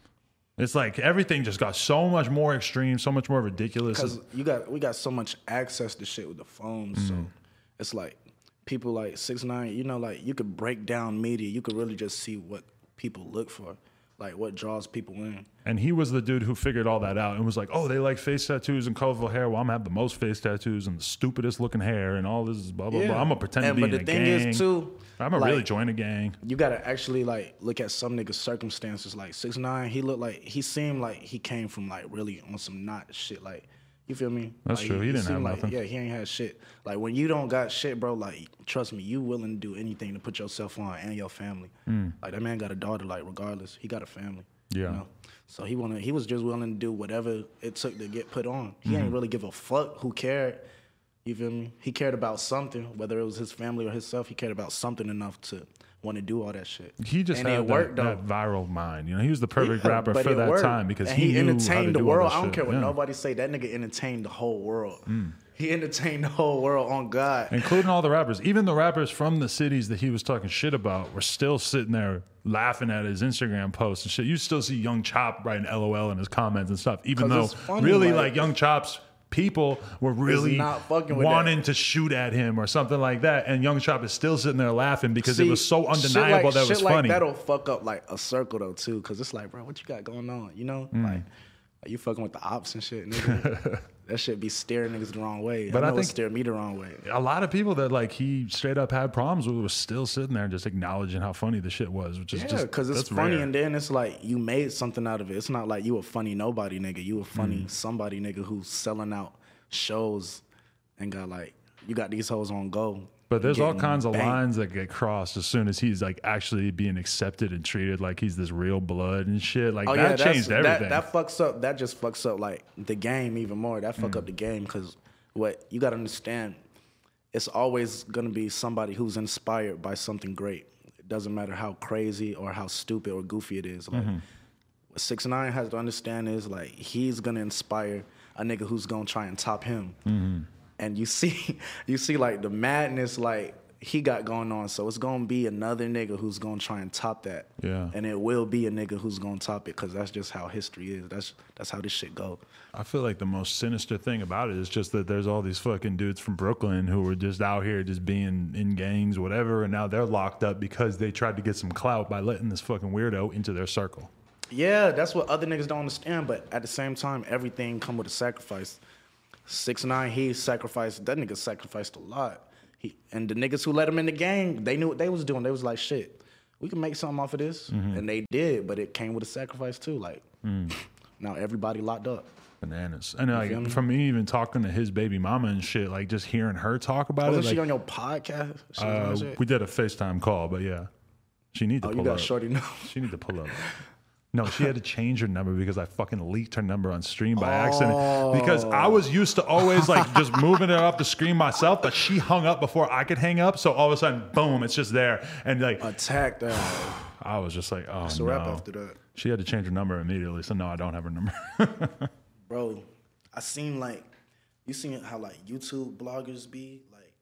It's like everything just got so much more extreme, so much more ridiculous. because you got we got so much access to shit with the phones, Mm. so it's like people like six nine. You know, like you could break down media. You could really just see what people look for, like what draws people in. And he was the dude who figured all that out and was like, oh, they like face tattoos and colorful hair. Well, I'm gonna have the most face tattoos and the stupidest looking hair and all this is blah, blah, blah. I'm gonna pretend And- to be but in the a thing gang. is too, I'm gonna like, really join a gang. you gotta actually like look at some niggas' circumstances. Like six nine, he looked like he seemed like he came from like really on some not shit. Like you feel me? That's Like, true. He didn't seemed have like, nothing. Yeah, he ain't had shit. Like when you don't got shit, bro. Like trust me, you willing to do anything to put yourself on and your family. Like that man got a daughter. Like regardless, he got a family. Mm. Yeah. You know? So he wanna, he was just willing to do whatever it took to get put on. He Mm-hmm. ain't really give a fuck who cared. You feel me? He cared about something, whether it was his family or himself. He cared about something enough to want to do all that shit. He just and had it that, worked, that though. viral mind. You know, he was the perfect Yeah, rapper but for it that worked. time because and he, he, knew entertained how to the do world. All that I don't shit. care what Yeah. nobody say. That nigga entertained the whole world. He entertained the whole world on God. Including all the rappers. Even the rappers from the cities that he was talking shit about were still sitting there laughing at his Instagram posts and shit. You still see Young Chop writing L O L in his comments and stuff, even 'Cause though it's funny, really like- like Young Chop's people were really not fucking with wanting that. to shoot at him or something like that. And Young Chop is still sitting there laughing because it See, was so shit undeniable like, that it was shit funny. Like that'll fuck up like a circle though too, because it's like, bro, what you got going on? You know, Mm. like, like you fucking with the ops and shit, nigga. That shit be steering niggas the wrong way. But I I know it think- steered me the wrong way. a lot of people that like he straight up had problems with was still sitting there and just acknowledging how funny the shit was, which is Yeah, just because it's that's funny, rare. and then it's like you made something out of it. It's not like you a funny nobody nigga. You a funny Mm. somebody nigga who's selling out shows and got like you got these hoes on go. But there's all getting kinds of banked. lines that get crossed as soon as he's like actually being accepted and treated like he's this real blood and shit. Like Oh that yeah, that's, changed everything. that that fucks up. That just fucks up like the game even more. That Mm. fuck up the game because what you gotta understand, it's always gonna be somebody who's inspired by something great. It doesn't matter how crazy or how stupid or goofy it is. Like Mm-hmm. what six nine has to understand is like he's gonna inspire a nigga who's gonna try and top him. Mm-hmm. And you see, you see like the madness like he got going on. So it's gonna be another nigga who's gonna try and top that. Yeah. And it will be a nigga who's gonna top it because that's just how history is. That's that's how this shit go. I feel like the most sinister thing about it is just that there's all these fucking dudes from Brooklyn who were just out here just being in gangs, whatever, and now they're locked up because they tried to get some clout by letting this fucking weirdo into their circle. Yeah, that's what other niggas don't understand. But at the same time, everything come with a sacrifice. six nine, he sacrificed. That nigga sacrificed a lot. He and the niggas who let him in the game, they knew what they was doing. They was like, shit, we can make something off of this, mm-hmm. and they did. But it came with a sacrifice too. Like mm. now everybody locked up. Bananas. And like me? from me even talking to his baby mama and shit, like just hearing her talk about Wasn't it. she like, on your podcast? She uh, we did a FaceTime call, but yeah, she need to oh, pull up. you got shorty now. She need to pull up. No, she had to change her number because I fucking leaked her number on stream by oh. accident. Because I was used to always like just moving it off the screen myself, but she hung up before I could hang up. So all of a sudden, boom, it's just there. And like attack that. I was just like, oh That's no. a wrap after that. She had to change her number immediately. So no, I don't have her number. Bro, I seen like you seen how like YouTube bloggers be like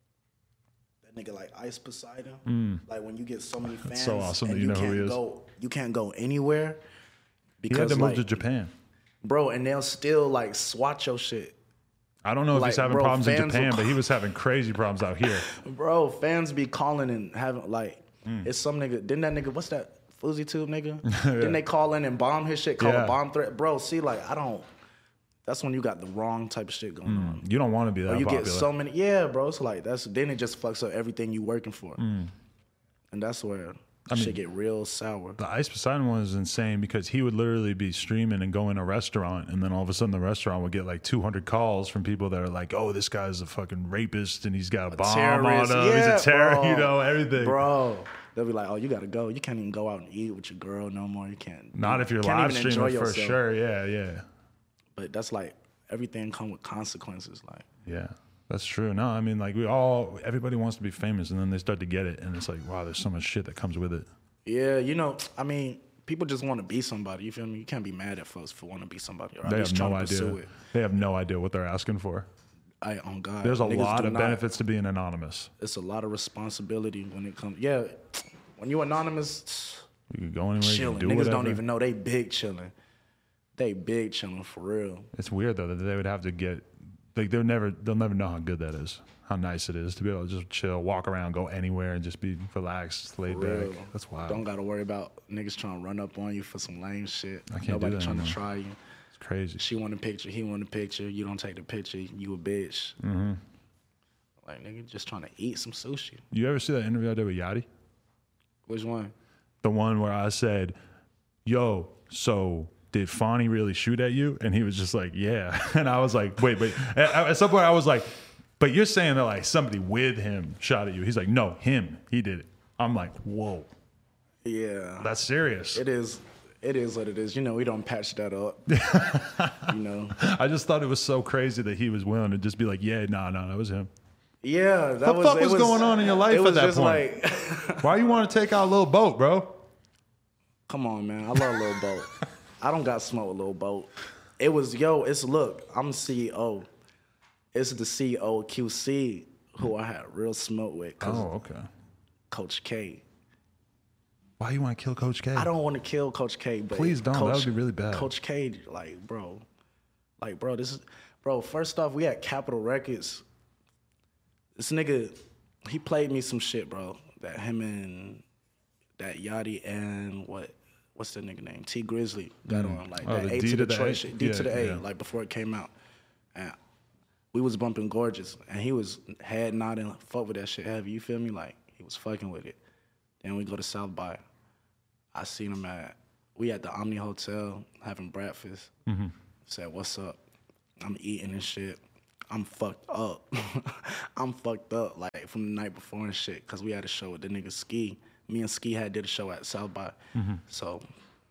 that nigga like Ice Poseidon. Mm. Like when you get so many fans, That's so awesome and that you, you know can't who he is. go, you can't go anywhere because he had to move like, to Japan, bro, and they'll still like swat your shit. I don't know if like, he's having bro, problems in Japan, will, but he was having crazy problems out here. Bro, fans be calling and having like mm. it's some nigga. Didn't that nigga? What's that? FuzzyTube nigga? yeah. Didn't they call in and bomb his shit? Call yeah. a bomb threat, bro. See, like I don't. That's when you got the wrong type of shit going mm. on. You don't want to be that. Or you popular. get so many, yeah, bro. It's like that's then it just fucks up everything you working for, mm. and that's where I shit mean, get real sour. The Ice Poseidon one is insane because he would literally be streaming and go in a restaurant, and then all of a sudden the restaurant would get like two hundred calls from people that are like, "Oh, this guy's a fucking rapist and he's got a, a bomb terrorist. on him. Yeah, he's a terrorist, you know, everything." Bro, they'll be like, "Oh, you gotta go. You can't even go out and eat with your girl no more. You can't. Not if you're can't live streaming for sure. Yeah, yeah. But that's like." Everything come with consequences, like yeah, that's true. No, I mean like we all everybody wants to be famous, and then they start to get it, and it's like wow, there's so much shit that comes with it. Yeah, you know, I mean, people just want to be somebody. You feel me? You can't be mad at folks for wanting to be somebody, or at they least have no trying to idea. pursue it. They have no idea what they're asking for. I on God, there's a Niggas lot of not, benefits to being anonymous. It's a lot of responsibility when it comes. Yeah, when you're anonymous, you can go anywhere. Chilling. You can do Niggas whatever. don't even know they big chilling. They big chilling for real. It's weird though that they would have to get like they'll never they'll never know how good that is, how nice it is to be able to just chill, walk around, go anywhere, and just be relaxed, laid back. That's wild. Don't gotta worry about niggas trying to run up on you for some lame shit. I can't Nobody do that trying anymore. to try you. It's crazy. She want a picture, he want a picture. You don't take the picture, you a bitch. Mm-hmm. Like nigga, just trying to eat some sushi. You ever see that interview I did with Yachty? Which one? The one where I said, "Yo, so." Did Fonny really shoot at you? And he was just like, yeah. And I was like, wait, wait. At, at some point I was like, but you're saying that like somebody with him shot at you. He's like, no, him. He did it. I'm like, whoa. Yeah. That's serious. It is. It is what it is. You know, we don't patch that up. You know. I just thought it was so crazy that he was willing to just be like, yeah, no, no, that was him. Yeah. That what the was, fuck was, was going on in your life at that point? Like why you want to take out Lil Boat, bro? Come on, man. I love Lil Boat. I don't got smoke with Lil Boat. It was, yo, it's, look, I'm the C E O. It's the C E O Q C who I had real smoke with. Oh, okay. Coach K. Why you want to kill Coach K? I don't want to kill Coach K, but please don't. Coach, that would be really bad. Coach K, like, bro, like, bro, this is, bro, first off, we had Capitol Records. This nigga, he played me some shit, bro, that him and that Yachty and what, what's that nigga name? T Grizzly got mm. on like oh, that A D to the, the Troy A? shit, D yeah, to the A, yeah. like before it came out. And we was bumping Gorgeous, and he was head nodding, fuck with that shit heavy. You feel me? Like he was fucking with it. Then we go to South by. I seen him at we at the Omni Hotel having breakfast. Mm-hmm. Said, "What's up?" I'm eating and shit. I'm fucked up. I'm fucked up like from the night before and shit, cause we had a show with the nigga Ski. Me and Ski had did a show at South by. Mm-hmm. So,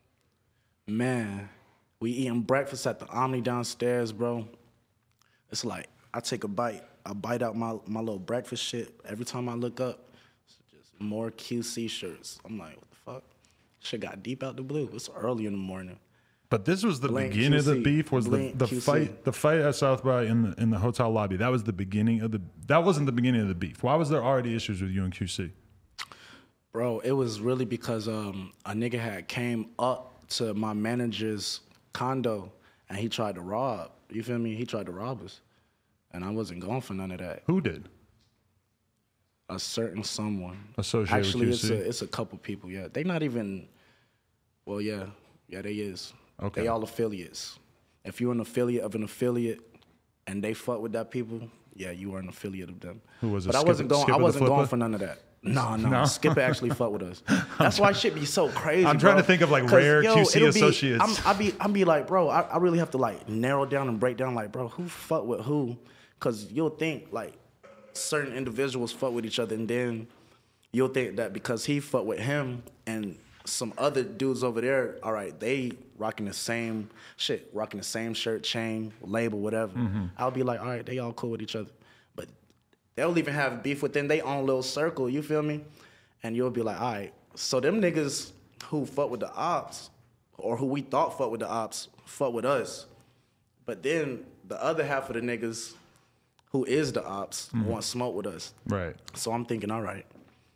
man, we eating breakfast at the Omni downstairs, bro. It's like, I take a bite. I bite out my, my little breakfast shit. Every time I look up, it's just more Q C shirts. I'm like, what the fuck? Shit got deep out the blue. It's early in the morning. But this was the Blink beginning Q C. of the beef. Was Blink the, the Q C. fight the fight at South by in the in the hotel lobby? That was the beginning of the. That wasn't the beginning of the beef. Why was there already issues with you and Q C? Bro, it was really because um, a nigga had came up to my manager's condo and he tried to rob. You feel me? He tried to rob us, and I wasn't going for none of that. Who did? A certain someone. Associated Actually, with Q C? it's a it's a couple people. Yeah, they not even. Well, yeah, Yeah, they is. Okay. They all affiliates. If you're an affiliate of an affiliate and they fuck with that people, yeah, you are an affiliate of them. Who was it? But I Skip- wasn't going. Skip I the wasn't Flipper? going for none of that. No, no. No? Skip actually fuck with us. That's why shit be so crazy. I'm trying bro. to think of, like, 'Cause, rare yo, Q C it'll be- associates. I'm, I be, I be like, bro, I, I really have to like narrow down and break down, like, bro, who fuck with who? Because you'll think like certain individuals fuck with each other, and then you'll think that because he fuck with him and some other dudes over there, all right, they rocking the same shit, rocking the same shirt, chain, label, whatever. Mm-hmm. I'll be like, all right, they all cool with each other. But they'll even have beef within their own little circle, you feel me? And you'll be like, all right, so them niggas who fuck with the ops, or who we thought fuck with the ops, fuck with us. But then the other half of the niggas who is the ops Mm-hmm. want smoke with us. Right. So I'm thinking, all right,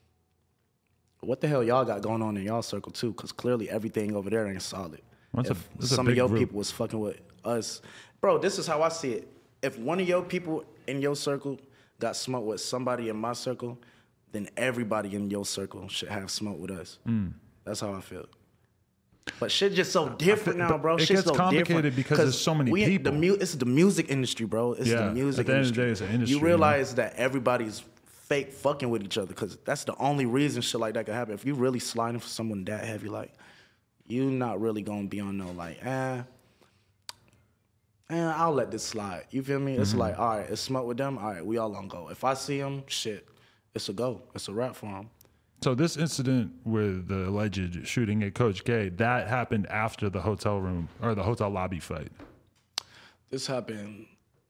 what the hell y'all got going on in y'all circle too? Because clearly everything over there ain't solid. That's a- if that's a some big of your group. people was fucking with us, bro, this is how I see it. If one of your people in your circle got smoke with somebody in my circle, then everybody in your circle should have smoke with us. Mm. That's how I feel. But shit just so different feel- now, but bro. it Shit's gets so complicated different. because there's so many we, people. The mu- it's the music industry, bro. It's Yeah, the music at the end of the industry. day, it's an industry, You you know? realize that everybody's fake fucking with each other because that's the only reason shit like that could happen. If you really sliding for someone that heavy, like, you not really gonna be on no like, eh, eh, I'll let this slide. You feel me? Mm-hmm. It's like, all right, it's smoke with them. All right, we all gonna go. If I see them, shit, it's a go. It's a wrap for them. So this incident with the alleged shooting at Coach K, that happened after the hotel room or the hotel lobby fight. This happened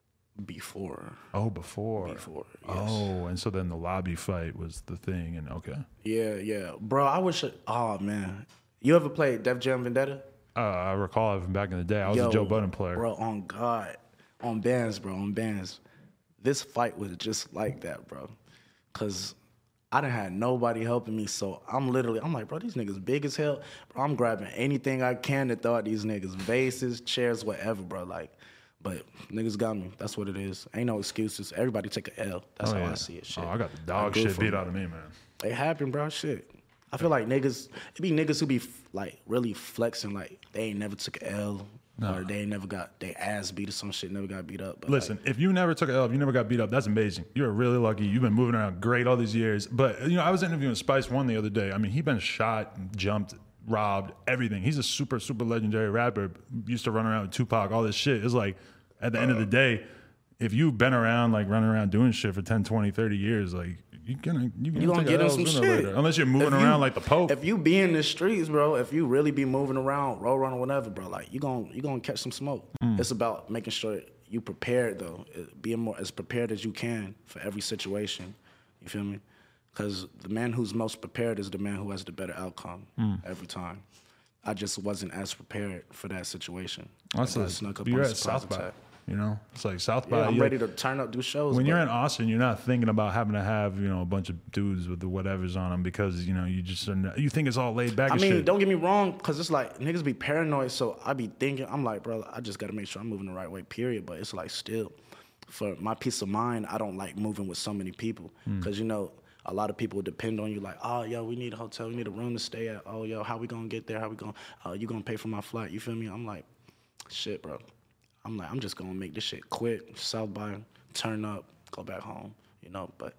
before. Oh, before. Before, yes. Oh, and so then the lobby fight was the thing, and okay. Yeah, yeah, bro. I wish. It, oh man, you ever played Def Jam Vendetta? Uh, I recall it from back in the day. I was Yo, a Joe Budden player. Bro, on God. On bands, bro, on bands. This fight was just like that, bro. Cause I didn't have nobody helping me. So I'm literally, I'm like, bro, these niggas big as hell. Bro, I'm grabbing anything I can to throw at these niggas. Vases, chairs, whatever, bro. Like, but niggas got me. That's what it is. Ain't no excuses. Everybody take a L. That's Oh, how yeah. I see it. Shit. Oh, I got the dog good shit for beat me. out of me, man. It happen, bro. Shit. I feel like niggas, it be niggas who be like really flexing, like they ain't never took an L or they ain't never got they ass beat or some shit, never got beat up. But Listen, if you never took an L, if you never got beat up, that's amazing. You're really lucky. You've been moving around great all these years. But, you know, I was interviewing Spice One the other day. I mean, he been shot, jumped, robbed, everything. He's a super, super legendary rapper. Used to run around with Tupac, all this shit. It's like, at the end of the day, if you've been around, like, running around doing shit for ten, twenty, thirty years, like, you're gonna, you're you gonna take get a in L some sooner or shit. later. Unless you're moving If you- around like the Pope. If you be in the streets, bro, if you really be moving around, roll around or whatever, bro, like you gonna you gonna catch some smoke. Mm. It's about making sure you prepared though, It- being more as prepared as you can for every situation. You feel me? Because the man who's most prepared is the man who has the better outcome Mm. every time. I just wasn't as prepared for that situation. That's I got a- snuck up you're on a at surprise South by. attack. You know, it's like South by. Yeah, I'm you're- ready to turn up, do shows. When but- you're in Austin, you're not thinking about having to have, you know, a bunch of dudes with the whatevers on them because, you know, you just are not, you think it's all laid back I and mean, shit. don't get me wrong, because it's like niggas be paranoid, so I be thinking, I'm like, bro, I just got to make sure I'm moving the right way, period. But it's like still, for my peace of mind, I don't like moving with so many people because, you know, a lot of people depend on you like, oh, yo, we need a hotel, we need a room to stay at. Oh, yo, how we going to get there? How we going to, uh, you going to pay for my flight? You feel me? I'm like, shit, bro. I'm like, I'm just going to make this shit quick, South by, turn up, go back home, you know, but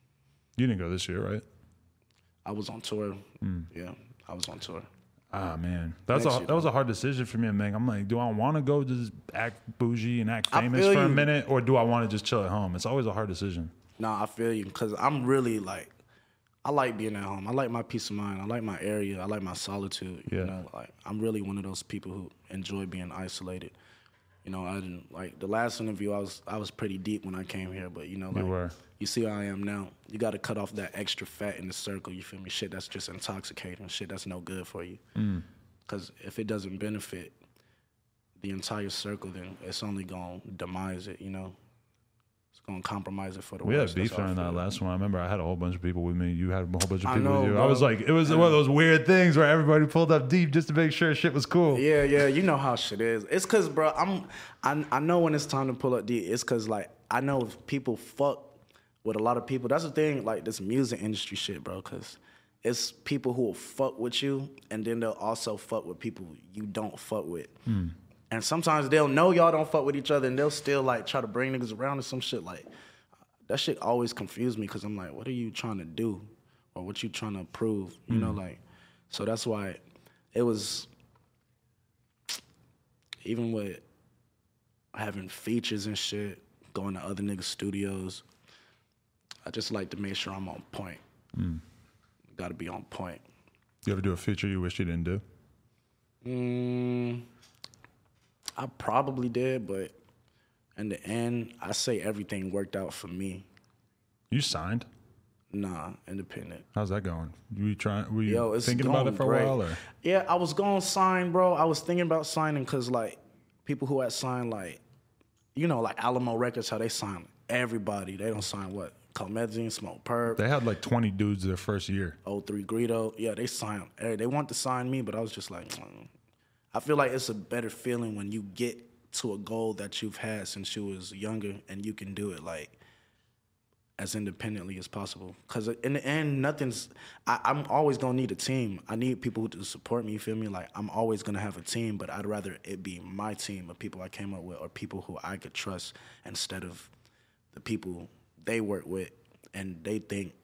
You didn't go this year, right? I was on tour. Mm. Yeah, I was on tour. Ah, man. That's Next a, year, that was a hard decision for me and Meg. I'm like, do I want to go just act bougie and act I famous feel for a you. minute, or do I want to just chill at home? It's always a hard decision. Nah, I feel you, because I'm really like, I like being at home. I like my peace of mind. I like my area. I like my solitude. Yeah. You know, like I'm really one of those people who enjoy being isolated. You know, I didn't like the last interview. I was I was pretty deep when I came here, but you know, like You were. you see how I am now. You got to cut off that extra fat in the circle. You feel me? Shit that's just intoxicating. Shit that's no good for you. Mm. Because if it doesn't benefit the entire circle, then it's only gonna demise it. You know, it's gonna compromise it for the We worse. had beef That's how I during that feel. last one. I remember I had a whole bunch of people with me. You had a whole bunch of I people know, with you. I bro. was like, it was one of those weird things where everybody pulled up deep just to make sure shit was cool. Yeah, yeah, you know how shit is. It's cause, bro, I'm, I, I know when it's time to pull up D. It's cause like I know if people fuck with a lot of people. That's the thing, like this music industry shit, bro. Cause it's people who will fuck with you, and then they'll also fuck with people you don't fuck with. Mm. And sometimes they'll know y'all don't fuck with each other, and they'll still like try to bring niggas around or some shit. Like that shit always confused me because I'm like, what are you trying to do, or what you trying to prove? You mm. know, like so that's why it was even with having features and shit, going to other niggas' studios. I just like to make sure I'm on point. Mm. Got to be on point. You ever do a feature you wish you didn't do? Mm, I probably did, but in the end, I say everything worked out for me. You signed? Nah, independent. How's that going? Were you trying? Were you Yo, it's thinking about it for great. a while? Or? Yeah, I was going to sign, bro. I was thinking about signing because, like, people who had signed, like, you know, like Alamo Records, how they sign everybody. They don't sign what? Comedzine, Smoke Perp. They had like twenty dudes their first year. oh three Greedo. Yeah, they signed. They want to sign me, but I was just like, mm. I feel like it's a better feeling when you get to a goal that you've had since you was younger and you can do it like as independently as possible. Because in the end, nothing's, I, I'm always going to need a team. I need people to support me, you feel me? Like, I'm always going to have a team, but I'd rather it be my team of people I came up with or people who I could trust instead of the people they work with and they think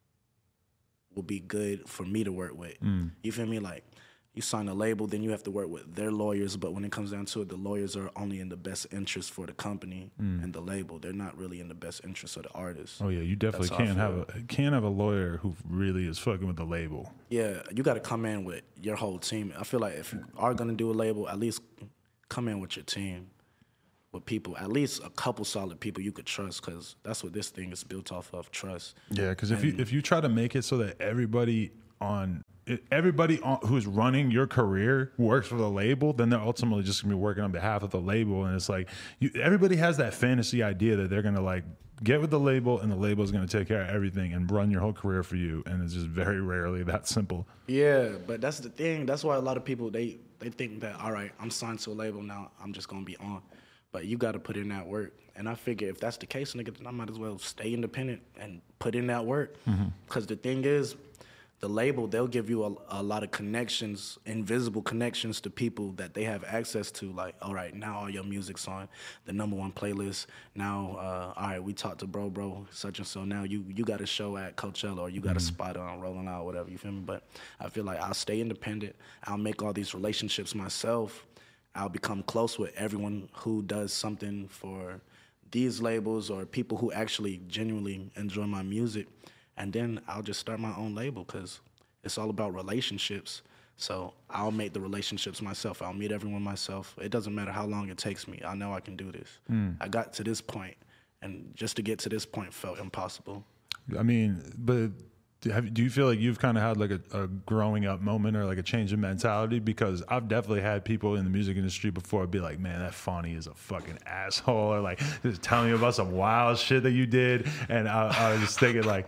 will be good for me to work with. Mm. You feel me? Like, you sign a label, then you have to work with their lawyers, but when it comes down to it, the lawyers are only in the best interest for the company mm. and the label. They're not really in the best interest of the artist. Oh yeah, you definitely That's can't have a can't have a lawyer who really is fucking with the label. Yeah, you got to come in with your whole team. I feel like if you are gonna do a label, at least come in with your team, with people, at least a couple solid people you could trust, because that's what this thing is built off of, trust. Yeah, because if you if you try to make it so that everybody on everybody on, who's running your career works for the label, then they're ultimately just gonna be working on behalf of the label. And it's like you, everybody has that fantasy idea that they're gonna like get with the label and the label is gonna take care of everything and run your whole career for you. And it's just very rarely that simple. Yeah, but that's the thing. That's why a lot of people they they think that, all right, I'm signed to a label now, I'm just gonna be on. But you got to put in that work. And I figure if that's the case, nigga, then I might as well stay independent and put in that work. Because mm-hmm. the thing is, the label, they'll give you a, a lot of connections, invisible connections to people that they have access to. Like, all right, now all your music's on the number one playlist. Now, uh, all right, we talked to bro, bro, such and so. Now you you got a show at Coachella or you got mm-hmm. a spot on Rolling Out, whatever, you feel me? But I feel like I'll stay independent. I'll make all these relationships myself. I'll become close with everyone who does something for these labels or people who actually genuinely enjoy my music. And then I'll just start my own label because it's all about relationships. So I'll make the relationships myself. I'll meet everyone myself. It doesn't matter how long it takes me. I know I can do this. Mm. I got to this point, and just to get to this point felt impossible. I mean, but... Have, do you feel like you've kind of had like a, a growing up moment or like a change in mentality? Because I've definitely had people in the music industry before be like, man, that Fonny is a fucking asshole, or like just telling me about some wild shit that you did. And I, I was just thinking like,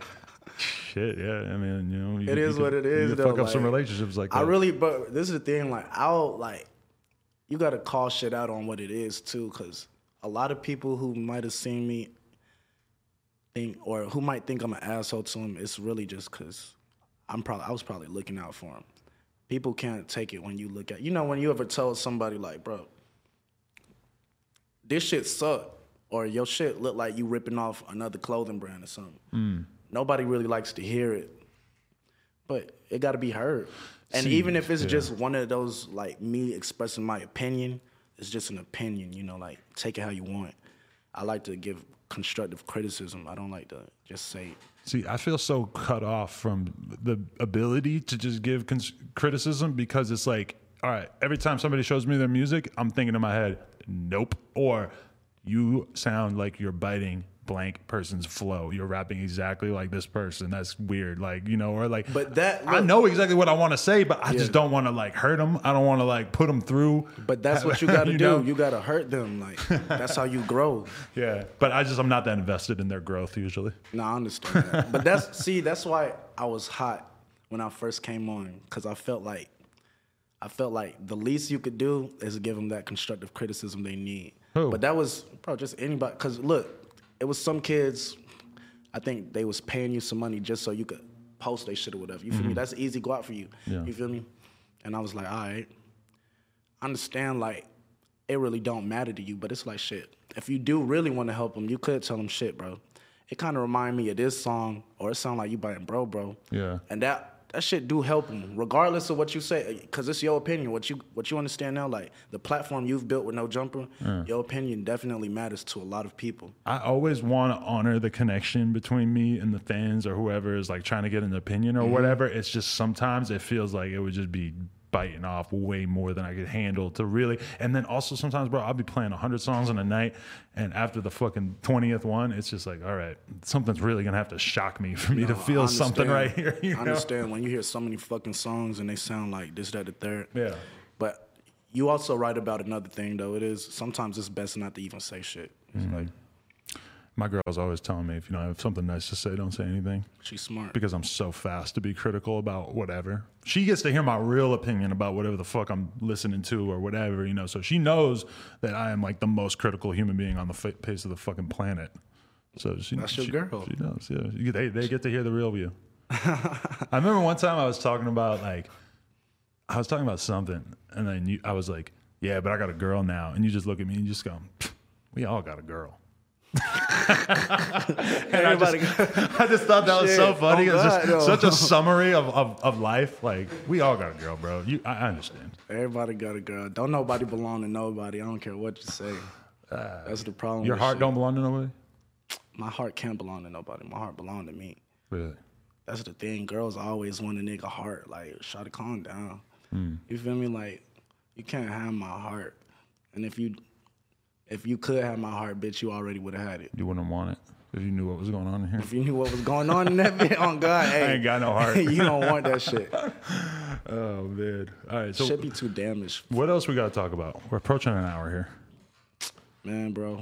shit, yeah, I mean, you know. You, it is you what could, it is, you though. fuck up like, some relationships like that. I really, but this is the thing, like, I'll, like, you got to call shit out on what it is, too, because a lot of people who might have seen me think, or who might think I'm an asshole to them, it's really just because I'm probably I was probably looking out for them. People can't take it when you look at, you know, when you ever told somebody like, bro, this shit suck, or your shit look like you ripping off another clothing brand or something. Mm. Nobody really likes to hear it, but it got to be heard. And See, even if it's yeah. just one of those, like me expressing my opinion, it's just an opinion, you know, like take it how you want. I like to give constructive criticism. I don't like to just say. See, I feel so cut off from the ability to just give cons- criticism because it's like, all right, every time somebody shows me their music, I'm thinking in my head, nope. Or you sound like you're biting blank person's flow. You're rapping exactly like this person. That's weird. Like, you know, or like, but that look, I know exactly what I want to say, but I yeah. just don't want to like hurt them. I don't want to like put them through. But that's what you got to do. Know? You got to hurt them. Like, that's how you grow. Yeah. But I just, I'm not that invested in their growth usually. No, I understand that. But that's, see, that's why I was hot when I first came on, because I felt like, I felt like the least you could do is give them that constructive criticism they need. Who? But that was, bro, just anybody. Because look, it was some kids, I think they was paying you some money just so you could post their shit or whatever. You feel mm-hmm. me? That's an easy go out for you. Yeah. You feel me? And I was like, all right, I understand, like, it really don't matter to you, but it's like, shit, if you do really want to help them, you could tell them shit, bro. It kind of remind me of this song, or it sound like you biting bro, bro. Yeah. And that that shit do help them, regardless of what you say, because it's your opinion. What you what you understand now, like the platform you've built with No Jumper, yeah. your opinion definitely matters to a lot of people. I always want to honor the connection between me and the fans or whoever is like trying to get an opinion or mm-hmm. whatever. It's just sometimes it feels like it would just be biting off way more than I could handle to really. And then also sometimes, bro, I'll be playing one hundred songs in a night, and after the fucking twentieth one, it's just like, all right, something's really gonna have to shock me for me no, to feel something right here. You I know? understand when you hear so many fucking songs and they sound like this, that, the third. Yeah. But you also write about another thing though. It is sometimes it's best not to even say shit. It's mm-hmm. like, my girl's always telling me, if you don't have something nice to say, don't say anything. She's smart. Because I'm so fast to be critical about whatever. She gets to hear my real opinion about whatever the fuck I'm listening to or whatever, you know. So she knows that I am like the most critical human being on the face of the fucking planet. So she, That's your she, girl. She knows, yeah. They, they get to hear the real view. I remember one time I was talking about like, I was talking about something, and then you, I was like, yeah, but I got a girl now. And you just look at me and you just go, we all got a girl. and I just, I just thought that was Shit. so funny. Oh, it's just no. such a summary of, of, of life. Like, we all got a girl, bro. You, I, I understand. Everybody got a girl. Don't nobody belong to nobody. I don't care what you say. Uh, That's the problem. Your heart shit. don't belong to nobody? My heart can't belong to nobody. My heart belong to me. Really? That's the thing. Girls always want a nigga heart. Like, try to calm down. Mm. You feel me? Like, you can't have my heart. And if you... If you could have my heart, bitch, you already would have had it. You wouldn't want it if you knew what was going on in here. If you knew what was going on in that bitch, on God, hey. I ain't got no heart. You don't want that shit. Oh, man. All right. So should be too damaged. What else we got to talk about? We're approaching an hour here. Man, bro.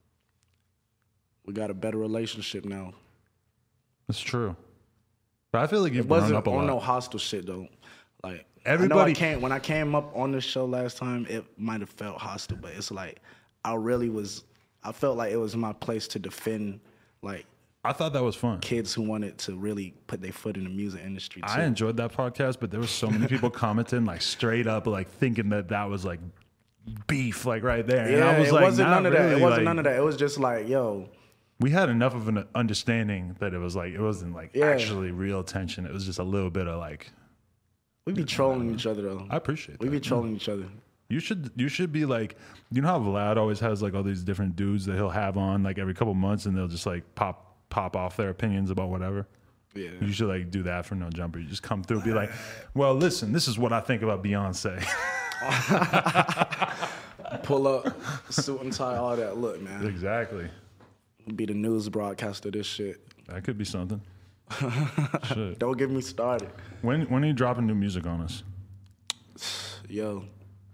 We got a better relationship now. That's true. But I feel like you've it grown wasn't up a on lot. no hostile shit, though. Like, Everybody, I know I came, when I came up on this show last time, it might have felt hostile, but it's like I really was. I felt like it was my place to defend, like. I thought that was fun. Kids who wanted to really put their foot in the music industry too. I enjoyed that podcast, but there was so many people commenting, like straight up, like thinking that that was like beef, like right there. Yeah, and I was it like, wasn't none of that. really. It wasn't like, none of that. It was just like, yo. We had enough of an understanding that it was like it wasn't like yeah. actually real tension. It was just a little bit of like. We be trolling each other though. I appreciate that. We be trolling yeah. each other. You should you should be like, you know how Vlad always has like all these different dudes that he'll have on like every couple months, and they'll just like pop pop off their opinions about whatever. Yeah. You should like do that for No Jumper. You just come through and be like, well, listen, this is what I think about Beyonce. Pull up, suit and tie, all that. Look, man. Exactly. Be the news broadcaster of this shit. That could be something. Shit. Don't get me started. When when are you dropping new music on us? Yo.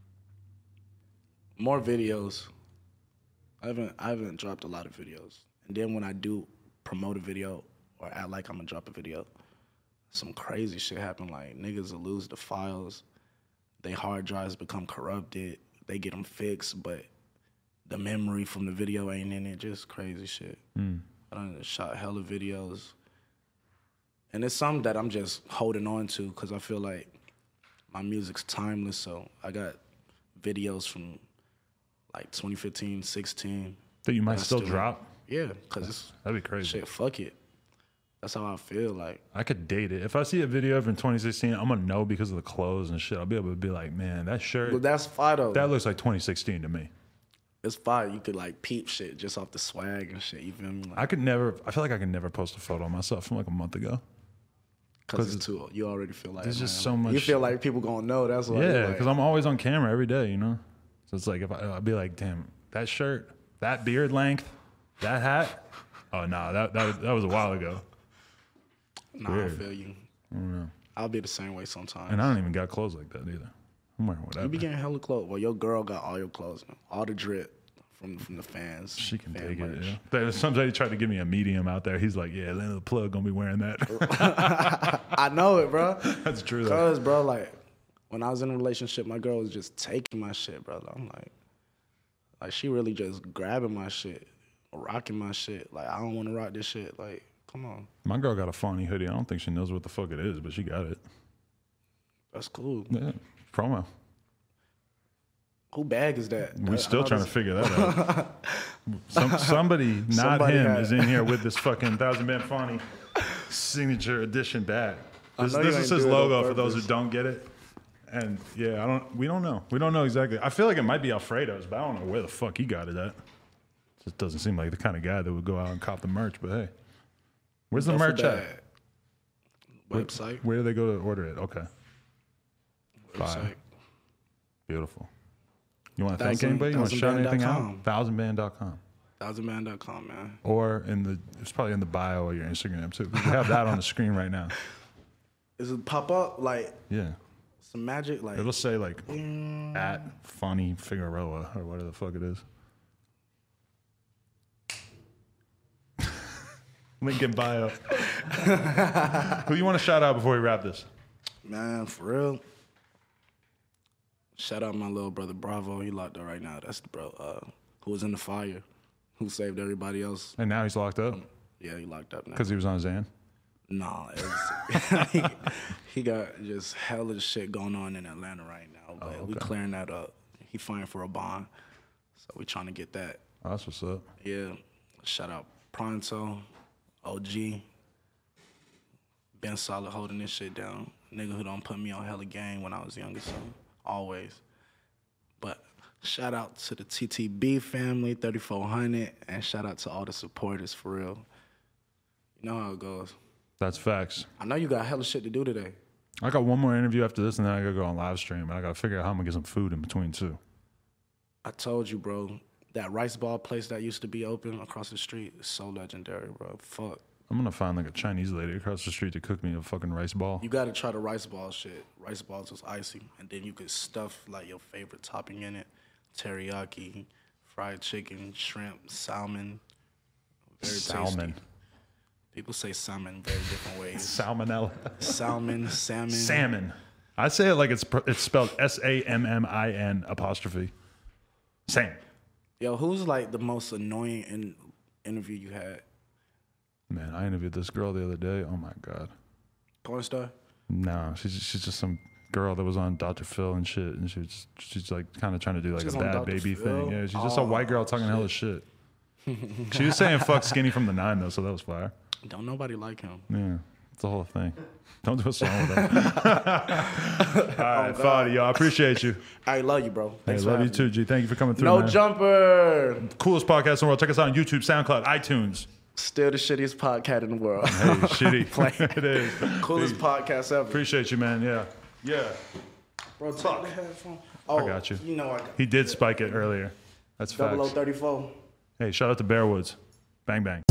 More videos. I haven't I haven't dropped a lot of videos. And then when I do promote a video or act like I'm gonna drop a video, some crazy shit happen. Like niggas will lose the files. They hard drives become corrupted. They get them fixed, but the memory from the video ain't in it. Just crazy shit. Mm. I done shot hella videos. And it's something that I'm just holding on to because I feel like my music's timeless. So I got videos from like twenty fifteen, sixteen. That you might that still, still drop? Yeah, because it's... That'd be crazy. Shit, fuck it. That's how I feel like. I could date it. If I see a video from twenty sixteen, I'm going to know because of the clothes and shit. I'll be able to be like, man, that shirt... But that's fire though. That looks like twenty sixteen to me. It's fire. You could like peep shit just off the swag and shit. You feel me? Like, I could never... I feel like I could never post a photo of myself from like a month ago. Because it's too... You already feel like... There's man, just so much... You feel like people going to know. That's why. Yeah, because like, I'm always on camera every day, you know? So it's like, if I, I'd be like, damn, that shirt, that beard length, that hat... Oh, no, nah, that, that, that was a while ago. Nah, Weird. I feel you. I don't know. I'll be the same way sometimes. And I don't even got clothes like that either. I'm wearing whatever. You be getting hella clothes. Well, your girl got all your clothes, man. All the drip from from the fans. She can fan take merch. it, yeah. Sometimes he tried to give me a medium out there. He's like, yeah, Lena the Plug gonna be wearing that. I know it, bro. That's true, though. Because, bro, like, when I was in a relationship, my girl was just taking my shit, bro. I'm like, like, she really just grabbing my shit, rocking my shit. Like, I don't want to rock this shit. Like, Come on. My girl got a Fawny hoodie. I don't think she knows what the fuck it is, but she got it. That's cool. Yeah, promo. Who bag is that? We're that, still trying to figure that out. Some, somebody, not Somebody him, had- is in here with this fucking Thousand Band Fawny signature edition bag. This, know this you is ain't his do it on logo for those who purpose. don't get it. And yeah, I don't. We don't know. We don't know exactly. I feel like it might be Alfredo's, but I don't know where the fuck he got it at. Just doesn't seem like the kind of guy that would go out and cop the merch. But hey, where's the Duffel merch at? bag. Website. Where do they go to order it? Okay, Website. Fire. Beautiful. You want to thank Thousand- anybody? You want to shout thousand band anything dot out? com. thousand band dot com. thousand man dot com, man. Or in the, it's probably in the bio of your Instagram too. We have that on the screen right now. Does it pop up like Yeah. some magic? Like It'll say like mm, at Funny Figueroa or whatever the fuck it is. Link in bio. Who you want to shout out before we wrap this? man, for real. Shout out my little brother Bravo. He locked up right now. That's the bro uh, who was in the fire, who saved everybody else. And now he's locked up Yeah, he locked up now. because he was on Xan. Nah, it was, he, he got just hella shit going on in Atlanta right now. But Oh, we okay. clearing that up. He fighting for a bond, so we trying to get that. Oh, that's what's up. Yeah, shout out Pronto, O G. Been solid holding this shit down. Nigga who don't put me on hella game when I was younger, so always. But shout out to the T T B family, thirty-four hundred, and shout out to all the supporters for real. You know how it goes. That's facts. I know you got hella shit to do today. I got one more interview after this, and then I gotta go on live stream. And I gotta figure out how I'm gonna get some food in between too. I told you, bro, that rice ball place that used to be open across the street is so legendary, bro. Fuck. I'm gonna find like a Chinese lady across the street to cook me a fucking rice ball. You gotta try the rice ball shit. Rice balls is icy, and then you could stuff like your favorite topping in it: teriyaki, fried chicken, shrimp, salmon. Very Salmon. tasty. People say salmon very different ways. Salmonella. Salmon, salmon. Salmon. I say it like it's pr- it's spelled S A M M I N apostrophe. Same. Yo, who's like the most annoying in- interview you had? Man, I interviewed this girl the other day. Oh my god. Porn star? No, she's just, she's just some girl that was on Doctor Phil and shit, and she was just, she's like kind of trying to do like She's a on bad Doctor baby Phil? thing. Yeah, she's just a Oh, white girl talking hella shit. She was saying fuck Skinny from the Nine though, so that was fire. Don't nobody like him. Yeah, it's the whole thing. Don't do a song with that. All right, Fadi, yo, I appreciate you. I love you, bro. Hey, Thanks for love you having too, me. G. Thank you for coming through, No man. jumper. Coolest podcast in the world. Check us out on YouTube, SoundCloud, iTunes. Still the shittiest podcast in the world. Hey, shitty. It is. Coolest Hey, podcast ever. appreciate you, man. Yeah. Yeah. Bro, take the headphone. Oh, got you. You know I got He did spike it earlier. That's double O facts. thirty-four. Hey, shout out to Bearwoods. Bang, bang.